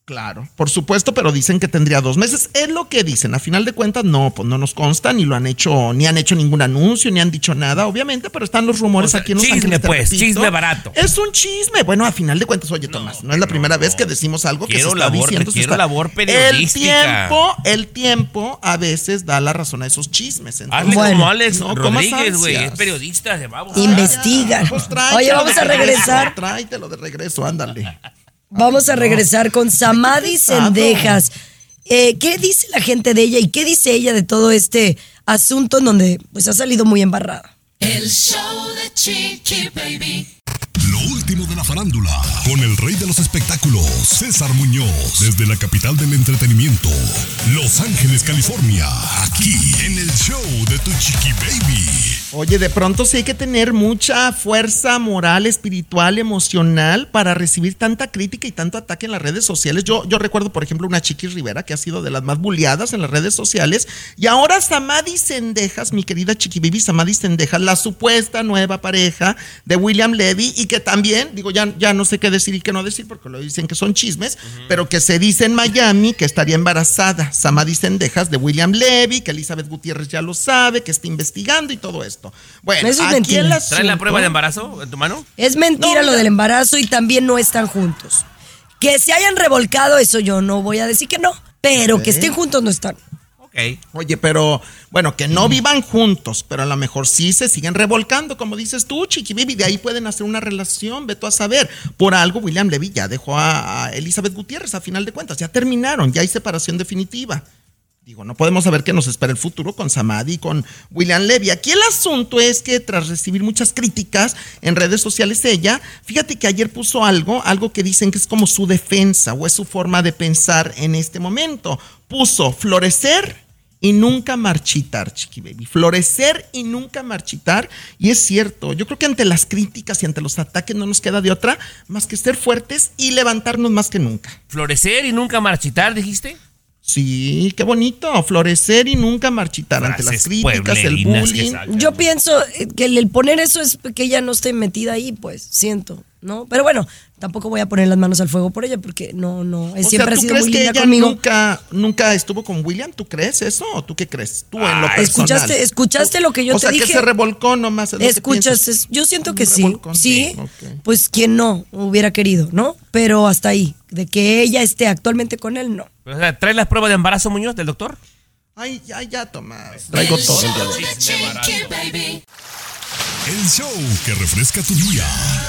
Claro, por supuesto, pero dicen que tendría 2 meses. Es lo que dicen. A final de cuentas, no, pues no nos consta, ni han hecho ningún anuncio, ni han dicho nada, obviamente, pero están los rumores aquí en Los Ángeles. Chisme, pues, chisme barato. Es un chisme. Bueno, a final de cuentas, oye, Tomás, no es la primera vez que decimos algo que se está diciendo. Quiero labor periodística. El tiempo a veces da la razón a esos chismes. Hazle como Alex Rodríguez, güey, es periodista, se va. Investiga. Pues oye, vamos a regresar. Tráetelo de regreso, ándale. Vamos a regresar con Samadhi Zendejas. ¿Qué dice la gente de ella y qué dice ella de todo este asunto en donde pues ha salido muy embarrada? El show de Chiqui Baby. Lo último de la farándula, con el rey de los espectáculos, César Muñoz, desde la capital del entretenimiento, Los Ángeles, California, aquí en el show de tu Chiqui Baby. Oye, de pronto sí hay que tener mucha fuerza moral, espiritual, emocional para recibir tanta crítica y tanto ataque en las redes sociales. Yo recuerdo, por ejemplo, una Chiqui Rivera que ha sido de las más bulleadas en las redes sociales. Y ahora Samadhi Zendejas, mi querida Chiqui Baby, Samadhi Zendejas, la supuesta nueva pareja de William Levy, y que también, digo, ya no sé qué decir y qué no decir porque lo dicen que son chismes, pero que se dice en Miami que estaría embarazada Samadhi Zendejas de William Levy, que Elizabeth Gutiérrez ya lo sabe, que está investigando y todo esto. Bueno, eso es aquí mentira. el asunto, ¿Traen la prueba de embarazo en tu mano? Es mentira lo del embarazo y también no están juntos. Que se hayan revolcado, eso yo no voy a decir que no, pero que estén juntos no están. Okay. Oye, pero bueno, que no vivan juntos, pero a lo mejor sí se siguen revolcando, como dices tú, Chiqui Baby, de ahí pueden hacer una relación, ve tú a saber. Por algo William Levy ya dejó a Elizabeth Gutiérrez, a final de cuentas, ya terminaron, ya hay separación definitiva. Digo, no podemos saber qué nos espera el futuro con Samadhi y con William Levy. Aquí el asunto es que tras recibir muchas críticas en redes sociales ella, fíjate que ayer puso algo que dicen que es como su defensa o es su forma de pensar en este momento. Puso florecer y nunca marchitar, Chiqui Baby. Florecer y nunca marchitar. Y es cierto, yo creo que ante las críticas y ante los ataques no nos queda de otra más que ser fuertes y levantarnos más que nunca. ¿Florecer y nunca marchitar, dijiste? Sí, qué bonito, florecer y nunca marchitar ante las críticas, el bullying. Yo pienso que el poner eso es que ella no esté metida ahí, pues, siento, ¿no? Pero bueno, tampoco voy a poner las manos al fuego por ella porque no, siempre ha sido muy linda conmigo. ¿Nunca estuvo con William? ¿Tú crees eso o tú qué crees? Tú en lo personal. ¿Escuchaste lo que yo te dije? O sea, que se revolcó nomás. Escuchas, yo siento que sí, revolcón. sí, Okay. Pues quien no hubiera querido, ¿no? Pero hasta ahí, de que ella esté actualmente con él, no. O sea, ¿trae las pruebas de embarazo, Muñoz, del doctor? Ay, ya, Tomás. Traigo todo el día de Chiqui El show que refresca tu día.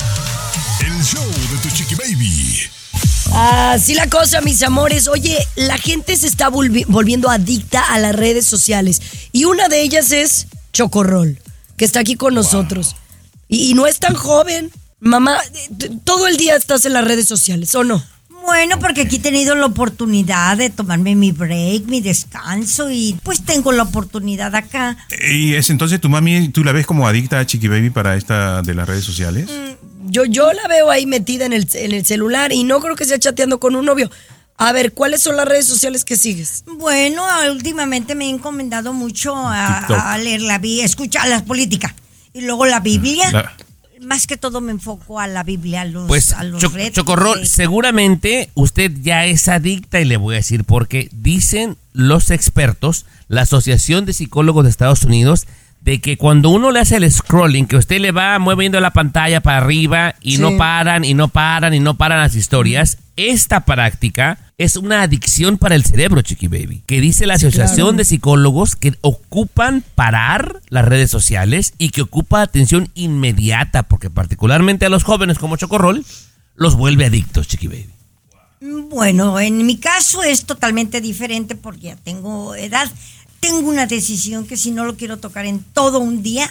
El show de tu Chiqui Baby. Así la cosa, mis amores. Oye, la gente se está volviendo adicta a las redes sociales. Y una de ellas es Chocorrol, que está aquí con nosotros. Y no es tan joven. Mamá, todo el día estás en las redes sociales, ¿o no? Bueno, porque aquí he tenido la oportunidad de tomarme mi break, mi descanso y pues tengo la oportunidad acá. ¿Y es entonces tu mami, tú la ves como adicta a Chiqui Baby para esta de las redes sociales? Yo la veo ahí metida en el celular y no creo que sea chateando con un novio. A ver, ¿cuáles son las redes sociales que sigues? Bueno, últimamente me he encomendado mucho a leer escuchar la política y luego la Biblia. Más que todo me enfoco a la Biblia, a los retos. Chocorrol, seguramente usted ya es adicta y le voy a decir por qué. Dicen los expertos, la Asociación de Psicólogos de Estados Unidos, de que cuando uno le hace el scrolling, que usted le va moviendo la pantalla para arriba y no paran las historias, esta práctica es una adicción para el cerebro, Chiqui Baby, que dice la Asociación de Psicólogos que ocupan parar las redes sociales y que ocupa atención inmediata, porque particularmente a los jóvenes como Chocorrol los vuelve adictos, Chiqui Baby. Bueno, en mi caso es totalmente diferente porque ya tengo edad. Tengo una decisión que si no lo quiero tocar en todo un día,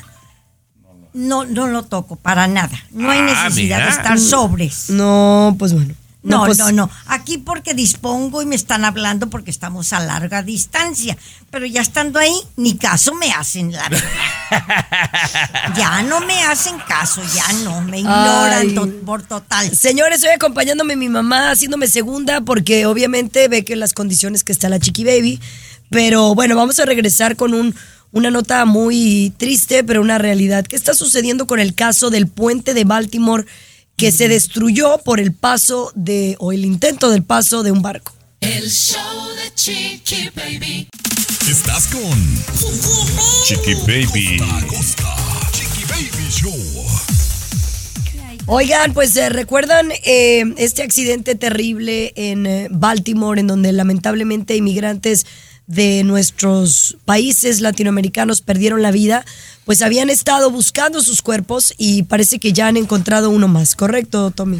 no lo toco para nada. No hay necesidad de estar sobres. No, pues bueno. No. Aquí porque dispongo y me están hablando porque estamos a larga distancia. Pero ya estando ahí, ni caso me hacen, la verdad. Ya no me hacen caso, ya no. Me ignoran por total. Señores, estoy acompañándome a mi mamá, haciéndome segunda, porque obviamente ve que las condiciones que está la Chiqui Baby. Pero bueno, vamos a regresar con una nota muy triste, pero una realidad. ¿Qué está sucediendo con el caso del puente de Baltimore que se destruyó por el intento del paso de un barco. El show de Chiqui Baby. Estás con Chiqui Baby. Chiqui Baby Show. Oigan, pues ¿recuerdan este accidente terrible en Baltimore, en donde lamentablemente inmigrantes de nuestros países latinoamericanos perdieron la vida? Pues habían estado buscando sus cuerpos y parece que ya han encontrado uno más, ¿correcto, Tommy?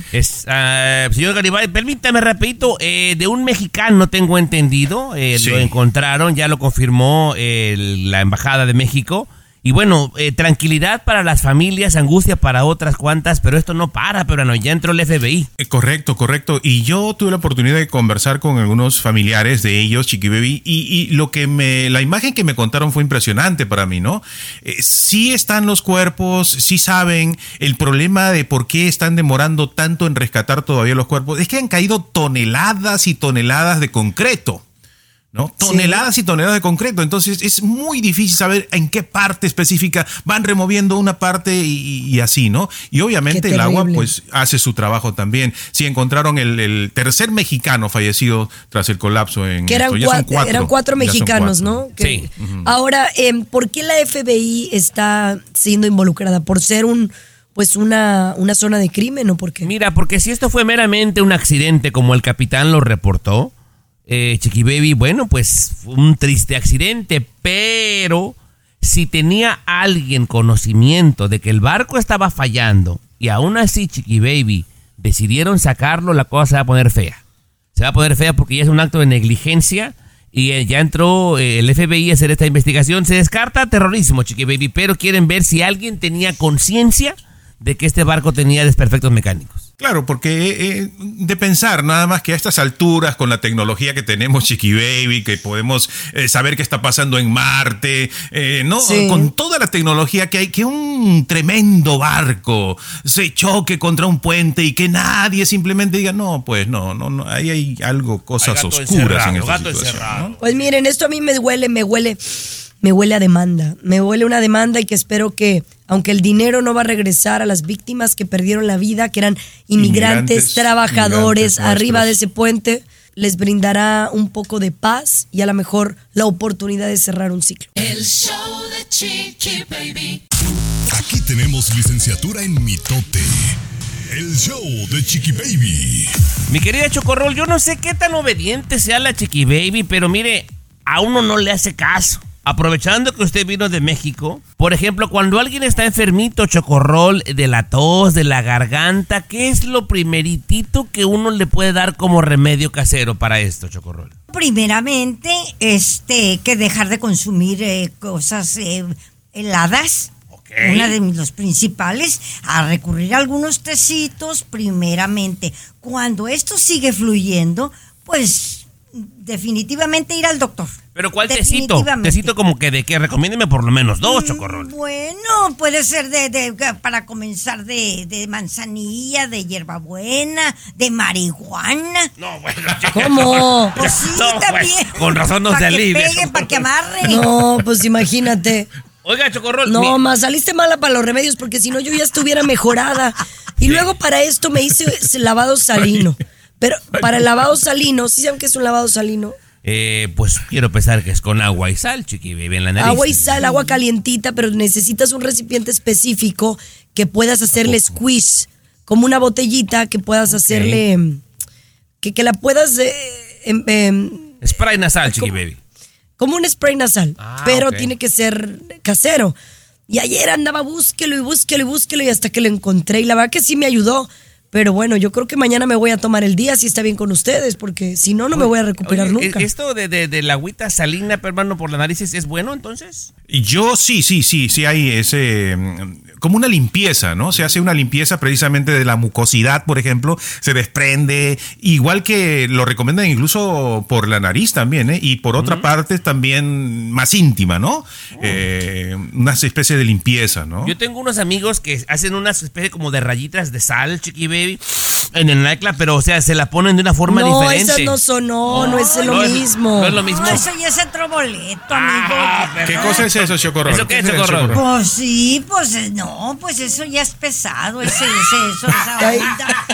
Señor Garibay, permítame rapidito, de un mexicano tengo entendido, Sí. Lo encontraron, ya lo confirmó la Embajada de México. Y bueno, tranquilidad para las familias, angustia para otras cuantas, pero esto no para, pero no, ya entró el FBI. Correcto. Y yo tuve la oportunidad de conversar con algunos familiares de ellos, Chiqui Baby, y la imagen que me contaron fue impresionante para mí, ¿no? Sí están los cuerpos, sí saben el problema de por qué están demorando tanto en rescatar todavía los cuerpos. Es que han caído toneladas y toneladas de concreto, ¿no? Toneladas y toneladas de concreto. Entonces es muy difícil saber en qué parte específica van removiendo una parte y así, ¿no? Y obviamente el agua pues hace su trabajo también. Sí, encontraron el tercer mexicano fallecido tras el colapso en Que eran esto. Ya son cuatro, eran cuatro Ya son mexicanos, cuatro. ¿no? Sí. Ahora, ¿por qué la FBI está siendo involucrada? ¿Por ser una zona de crimen o por qué? Mira, porque si esto fue meramente un accidente como el capitán lo reportó, Chiqui Baby, bueno, pues fue un triste accidente, pero si tenía alguien conocimiento de que el barco estaba fallando y aún así, Chiqui Baby, decidieron sacarlo, la cosa se va a poner fea. Se va a poner fea porque ya es un acto de negligencia y ya entró el FBI a hacer esta investigación. Se descarta terrorismo, Chiqui Baby, pero quieren ver si alguien tenía conciencia de que este barco tenía desperfectos mecánicos. Claro, porque de pensar nada más que a estas alturas, con la tecnología que tenemos, Chiqui Baby, que podemos saber qué está pasando en Marte, ¿no? Sí. Con toda la tecnología que hay, que un tremendo barco se choque contra un puente y que nadie simplemente diga, no, pues no, ahí hay algo, cosas Hay gato oscuras en encerrado, esta gato situación, encerrado. ¿no? Pues miren, esto a mí me huele a demanda. Me huele una demanda y que espero que, aunque el dinero no va a regresar a las víctimas que perdieron la vida, que eran inmigrantes trabajadores arriba nuestros. de ese puente, les brindará un poco de paz y a lo mejor la oportunidad de cerrar un ciclo. El show de Chiqui Baby. Aquí tenemos licenciatura en mitote. El show de Chiqui Baby. Mi querida Chocorrol, yo no sé qué tan obediente sea la Chiqui Baby, pero mire, a uno no le hace caso. Aprovechando que usted vino de México, por ejemplo, cuando alguien está enfermito, Chocorrol, de la tos, de la garganta, ¿qué es lo primeritito que uno le puede dar como remedio casero para esto, Chocorrol? Primeramente, que dejar de consumir cosas heladas. Okay. Una de los principales, a recurrir a algunos tecitos, primeramente. Cuando esto sigue fluyendo, pues definitivamente ir al doctor. ¿Pero cuál tecito? Definitivamente. Tecito como que de que recomiéndeme por lo menos 2, Chocorrol. Bueno, puede ser para comenzar de manzanilla, de hierbabuena, de marihuana. No, bueno. ¿Cómo? Pues sí, No, también. bueno, con razón no se Para que alivia. pegue, para que amarre. No, pues imagínate. Oiga, Chocorrol. No, más saliste mala para los remedios porque si no yo ya estuviera mejorada. Y luego para esto me hice lavado salino. Pero para el lavado salino, ¿sí saben qué es un lavado salino? Pues quiero pensar que es con agua y sal, Chiqui Baby, en la nariz. Agua y sal, agua calientita, pero necesitas un recipiente específico que puedas hacerle squeeze, como una botellita que puedas hacerle, que la puedas... Spray nasal, Chiqui Baby. como un spray nasal, pero ok. tiene que ser casero. Y ayer andaba búsquelo y hasta que lo encontré y la verdad que sí me ayudó. Pero bueno, yo creo que mañana me voy a tomar el día si está bien con ustedes, porque si no, no me voy a recuperar nunca. ¿Esto de la agüita salina, hermano, por la nariz es bueno entonces? Yo sí hay ese, como una limpieza, ¿no? Se hace una limpieza precisamente de la mucosidad, por ejemplo, se desprende, igual que lo recomiendan incluso por la nariz también, ¿eh? Y por otra parte también más íntima, ¿no? Una especie de limpieza, ¿no? Yo tengo unos amigos que hacen una especie como de rayitas de sal, Chiqui Baby, en el nightclub, pero o sea, se la ponen de una forma diferente. No, esas no son, no es lo mismo. No es lo mismo. No, eso ya es otro boleto, amigo. ¿Qué cosa es eso, Chocorrol? ¿Eso qué es, Chocorrol? Pues sí, pues no, pues eso ya es pesado, esa onda.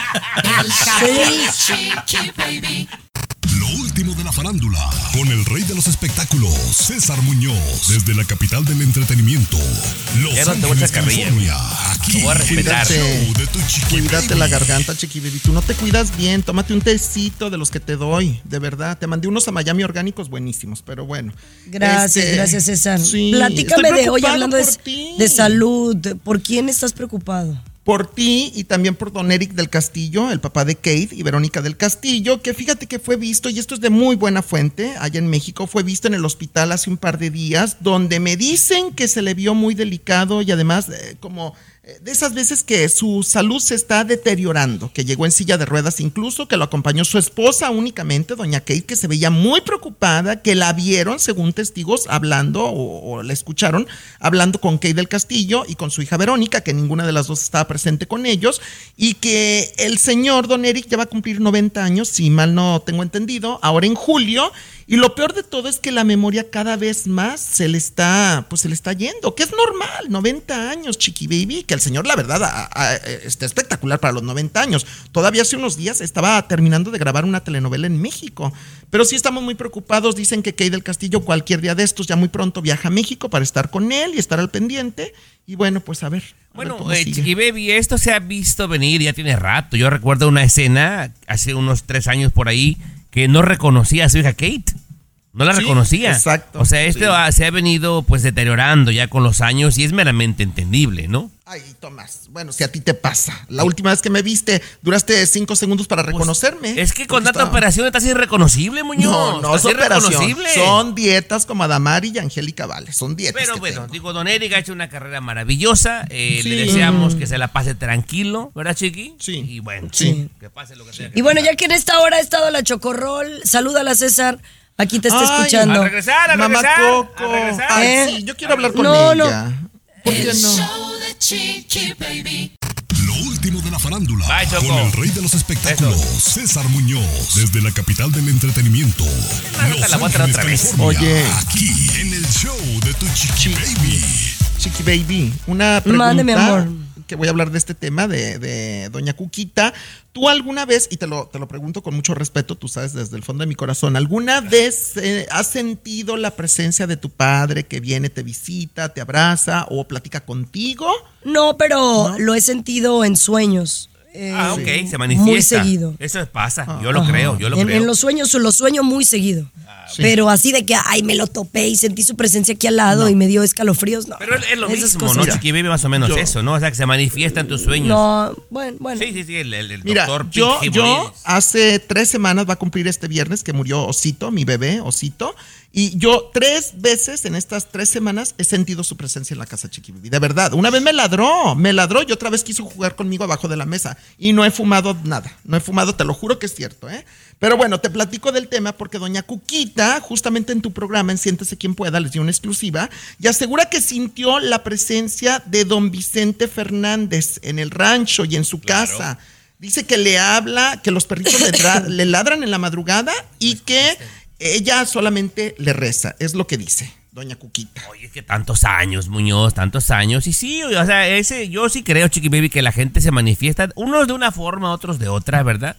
Chiqui Baby. Lo último de la farándula, con el rey de los espectáculos, César Muñoz, desde la capital del entretenimiento, Los Ya no te voy a Ángeles, sacar carrilla, California. Aquí, Te voy a respetar. en el show de tu Chiqui Cuídate Baby. la garganta, Chiqui Baby. Tú no te cuidas bien. Tómate un tecito de los que te doy. De verdad. Te mandé unos a Miami orgánicos buenísimos, pero bueno. Gracias, César. Sí, Platícame estoy de hoy, preocupado hablando por ti. de salud. ¿Por quién estás preocupado? Por ti y también por don Eric del Castillo, el papá de Kate y Verónica del Castillo, que fíjate que fue visto, y esto es de muy buena fuente, allá en México, fue visto en el hospital hace un par de días, donde me dicen que se le vio muy delicado y además como de esas veces que su salud se está deteriorando, que llegó en silla de ruedas incluso, que lo acompañó su esposa únicamente, doña Kate, que se veía muy preocupada, que la vieron, según testigos, hablando o la escucharon, hablando con Kate del Castillo y con su hija Verónica, que ninguna de las dos estaba presente con ellos, y que el señor don Eric ya va a cumplir 90 años, si mal no tengo entendido, ahora en julio, y lo peor de todo es que la memoria cada vez más se le está yendo, que es normal, 90 años, Chiqui Baby, que el señor, la verdad, está espectacular para los 90 años. Todavía hace unos días estaba terminando de grabar una telenovela en México, pero sí estamos muy preocupados. Dicen que Kay del Castillo cualquier día de estos, ya muy pronto, viaja a México para estar con él y estar al pendiente. Y bueno, pues a ver. Bueno, cómo sigue. Chiqui Baby, esto se ha visto venir ya tiene rato. Yo recuerdo una escena hace unos 3 años por ahí que no reconocía a su hija Kate. No la reconocía. Exacto. O sea, se ha venido pues deteriorando ya con los años y es meramente entendible, ¿no? Ay, Tomás, bueno, si a ti te pasa. La última vez que me viste, duraste 5 segundos para reconocerme. Es que con tanta operación estás irreconocible, Muñoz. No es Estás operación. irreconocible. Son dietas como Adamari y Angélica Vale. Son dietas. Pero que bueno, tengo. digo, don Eric ha hecho una carrera maravillosa. Sí. Le deseamos que se la pase tranquilo, ¿verdad, Chiqui? Sí. Y bueno, Sí. que pase lo que sea. Y bueno, ya que en esta hora ha estado la Chocorrol, salúdala, César. Aquí te está Ay, escuchando. A regresar, Mamá Coco. a regresar. Ay, sí, yo quiero hablar con No, ella. ¿Por qué El no? show de Chiqui Baby. Lo último de la farándula, Bye, Choco. con el rey de los espectáculos, César Muñoz, desde la capital del entretenimiento, Los la voy a traer Ángeles, otra vez. California. Oye. Aquí en el show de tu Chiqui Baby. Chiqui Baby, una pregunta. Mándeme, amor. Que voy a hablar de este tema de doña Cuquita. ¿Tú alguna vez, y te lo pregunto con mucho respeto, tú sabes desde el fondo de mi corazón, ¿alguna vez has sentido la presencia de tu padre que viene, te visita, te abraza o platica contigo? No, pero lo he sentido en sueños. Ok, se manifiesta. Muy seguido. Eso pasa, yo lo creo, yo lo creo. En los sueños, lo sueño muy seguido. Sí. Pero así de que, ay, me lo topé y sentí su presencia aquí al lado y me dio escalofríos, no. Pero es lo Esas mismo, cosas. ¿no? Mira, Chiqui Baby más o menos yo- eso, ¿no? O sea, que se manifiesta en tus sueños. No, bueno. Sí, el Mira, doctor yo Jiménez. hace 3 semanas va a cumplir este viernes que murió Osito, mi bebé Osito, y yo 3 veces en estas 3 semanas he sentido su presencia en la casa Chiqui Baby, de verdad. Una vez me ladró y otra vez quiso jugar conmigo abajo de la mesa y no he fumado nada, no he fumado, te lo juro que es cierto, ¿eh? Pero bueno, te platico del tema porque doña Cuquita, justamente en tu programa, en Siéntese Quien Pueda, les dio una exclusiva y asegura que sintió la presencia de don Vicente Fernández en el rancho y en su casa. Dice que le habla, que los perritos le ladran en la madrugada y que ella solamente le reza, es lo que dice doña Cuquita. Oye, es que tantos años, Muñoz, tantos años. Y sí, o sea, yo sí creo, Chiqui Baby, que la gente se manifiesta, unos de una forma, otros de otra, ¿verdad?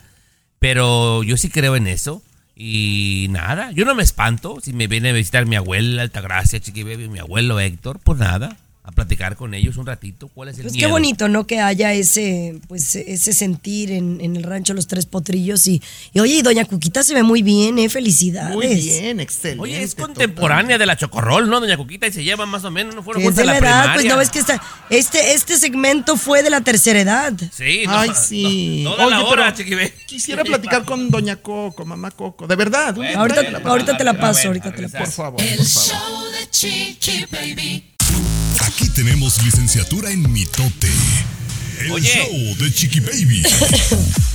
Pero yo sí creo en eso. Y nada, yo no me espanto si me viene a visitar mi abuela Altagracia, Chiqui Baby, mi abuelo Héctor, pues nada, a platicar con ellos un ratito. ¿Cuál es el Pues miedo? qué bonito, ¿no? Que haya ese sentir en el rancho Los Tres Potrillos. Y oye, y doña Cuquita se ve muy bien, felicidades. Muy bien, excelente. Oye, es contemporánea de la Chocorrol, ¿no, doña Cuquita? Y se llevan más o menos, no fueron Es juntas de en la la edad, primaria. pues no ves que este segmento fue de la tercera edad. Sí, no, Ay, sí. no, toda la Oye, hora, pero Chiqui Baby. quisiera platicar con doña Coco, mamá Coco, de verdad. un día tráigala para Ahorita acá. te la paso, ver, ahorita te la Por paso. favor, El por favor. show de Chiqui Baby. Aquí tenemos licenciatura en mitote. El Oye. show de Chiqui Baby.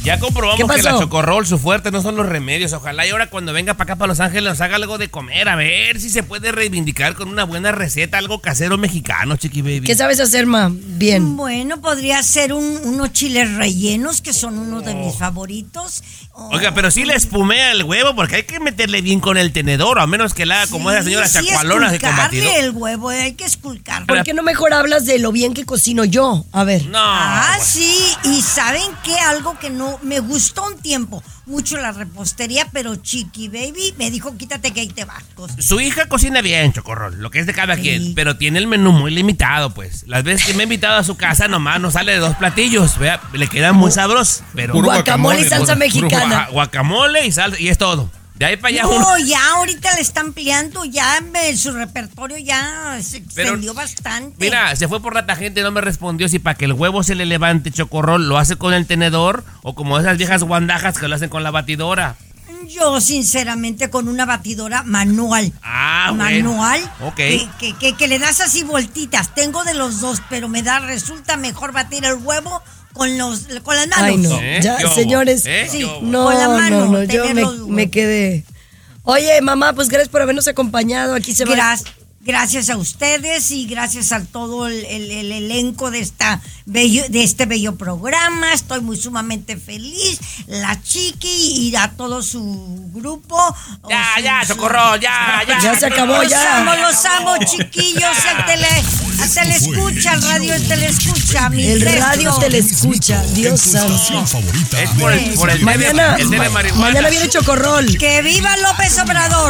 Ya comprobamos ¿Qué que la pasó? Chocorrol, su fuerte no son los remedios. Ojalá y ahora cuando venga para acá, para Los Ángeles, nos haga algo de comer. A ver si se puede reivindicar con una buena receta, algo casero mexicano, Chiqui Baby. ¿Qué sabes hacer, ma? Bien. Bueno, podría ser unos chiles rellenos, que son uno de mis favoritos. Oiga, pero sí le espumea el huevo, porque hay que meterle bien con el tenedor, a menos que la haga como esa señora chacualona de combatido. esculcarle el huevo, hay que esculcarlo. ¿Por qué no mejor hablas de lo bien que cocino yo? A ver. No. Pues. Sí, y ¿saben qué? Algo que no me gustó un tiempo, mucho la repostería, pero Chiqui Baby me dijo, quítate que ahí te va. Su hija cocina bien, Chocorrol, lo que es de cada quien, pero tiene el menú muy limitado, pues. Las veces que me he invitado a su casa, nomás nos sale de 2 platillos, vea, le quedan muy sabrosos, pero... Puro guacamole y salsa mexicana. Guacamole y salsa, y es todo. De ahí para allá No, ya ahorita le están ampliando, ya su repertorio ya se extendió bastante. Mira, se fue por la tangente y no me respondió si para que el huevo se le levante, Chocorrol, lo hace con el tenedor o como esas viejas guandajas que lo hacen con la batidora. Yo, sinceramente, con una batidora manual. Manual. Bueno. Ok. Que le das así vueltitas. Tengo de los dos, pero resulta mejor batir el huevo con las manos. Ay, no. Ya, señores. Sí, no, con la mano. no, yo me quedé. Oye, mamá, pues gracias por habernos acompañado. Aquí se va. Gracias a ustedes y gracias a todo el elenco de este bello programa. Estoy muy feliz. La Chiqui y a todo su grupo. Ya, Chocorrol, ya. Ya se acabó, Los amo, chiquillos. El telescucha, el radio telescucha. El radio telescucha, Dios santo. Es por el mañana marihuana. Mañana viene Chocorrol. ¡Que viva López Obrador!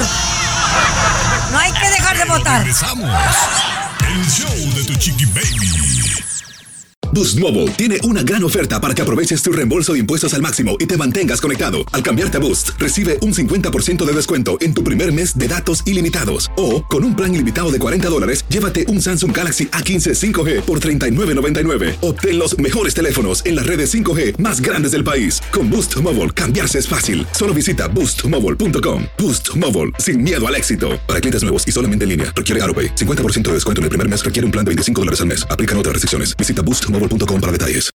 No hay que dejar de votar. Regresamos. El show de tu Chiqui Baby. Boost Mobile tiene una gran oferta para que aproveches tu reembolso de impuestos al máximo y te mantengas conectado. Al cambiarte a Boost, recibe un 50% de descuento en tu primer mes de datos ilimitados. O, con un plan ilimitado de $40, llévate un Samsung Galaxy A15 5G por $39.99. Obtén los mejores teléfonos en las redes 5G más grandes del país. Con Boost Mobile, cambiarse es fácil. Solo visita boostmobile.com. Boost Mobile, sin miedo al éxito. Para clientes nuevos y solamente en línea, requiere AutoPay. 50% de descuento en el primer mes, requiere un plan de $25 al mes. Aplican otras restricciones. Visita boostmobile.com para detalles.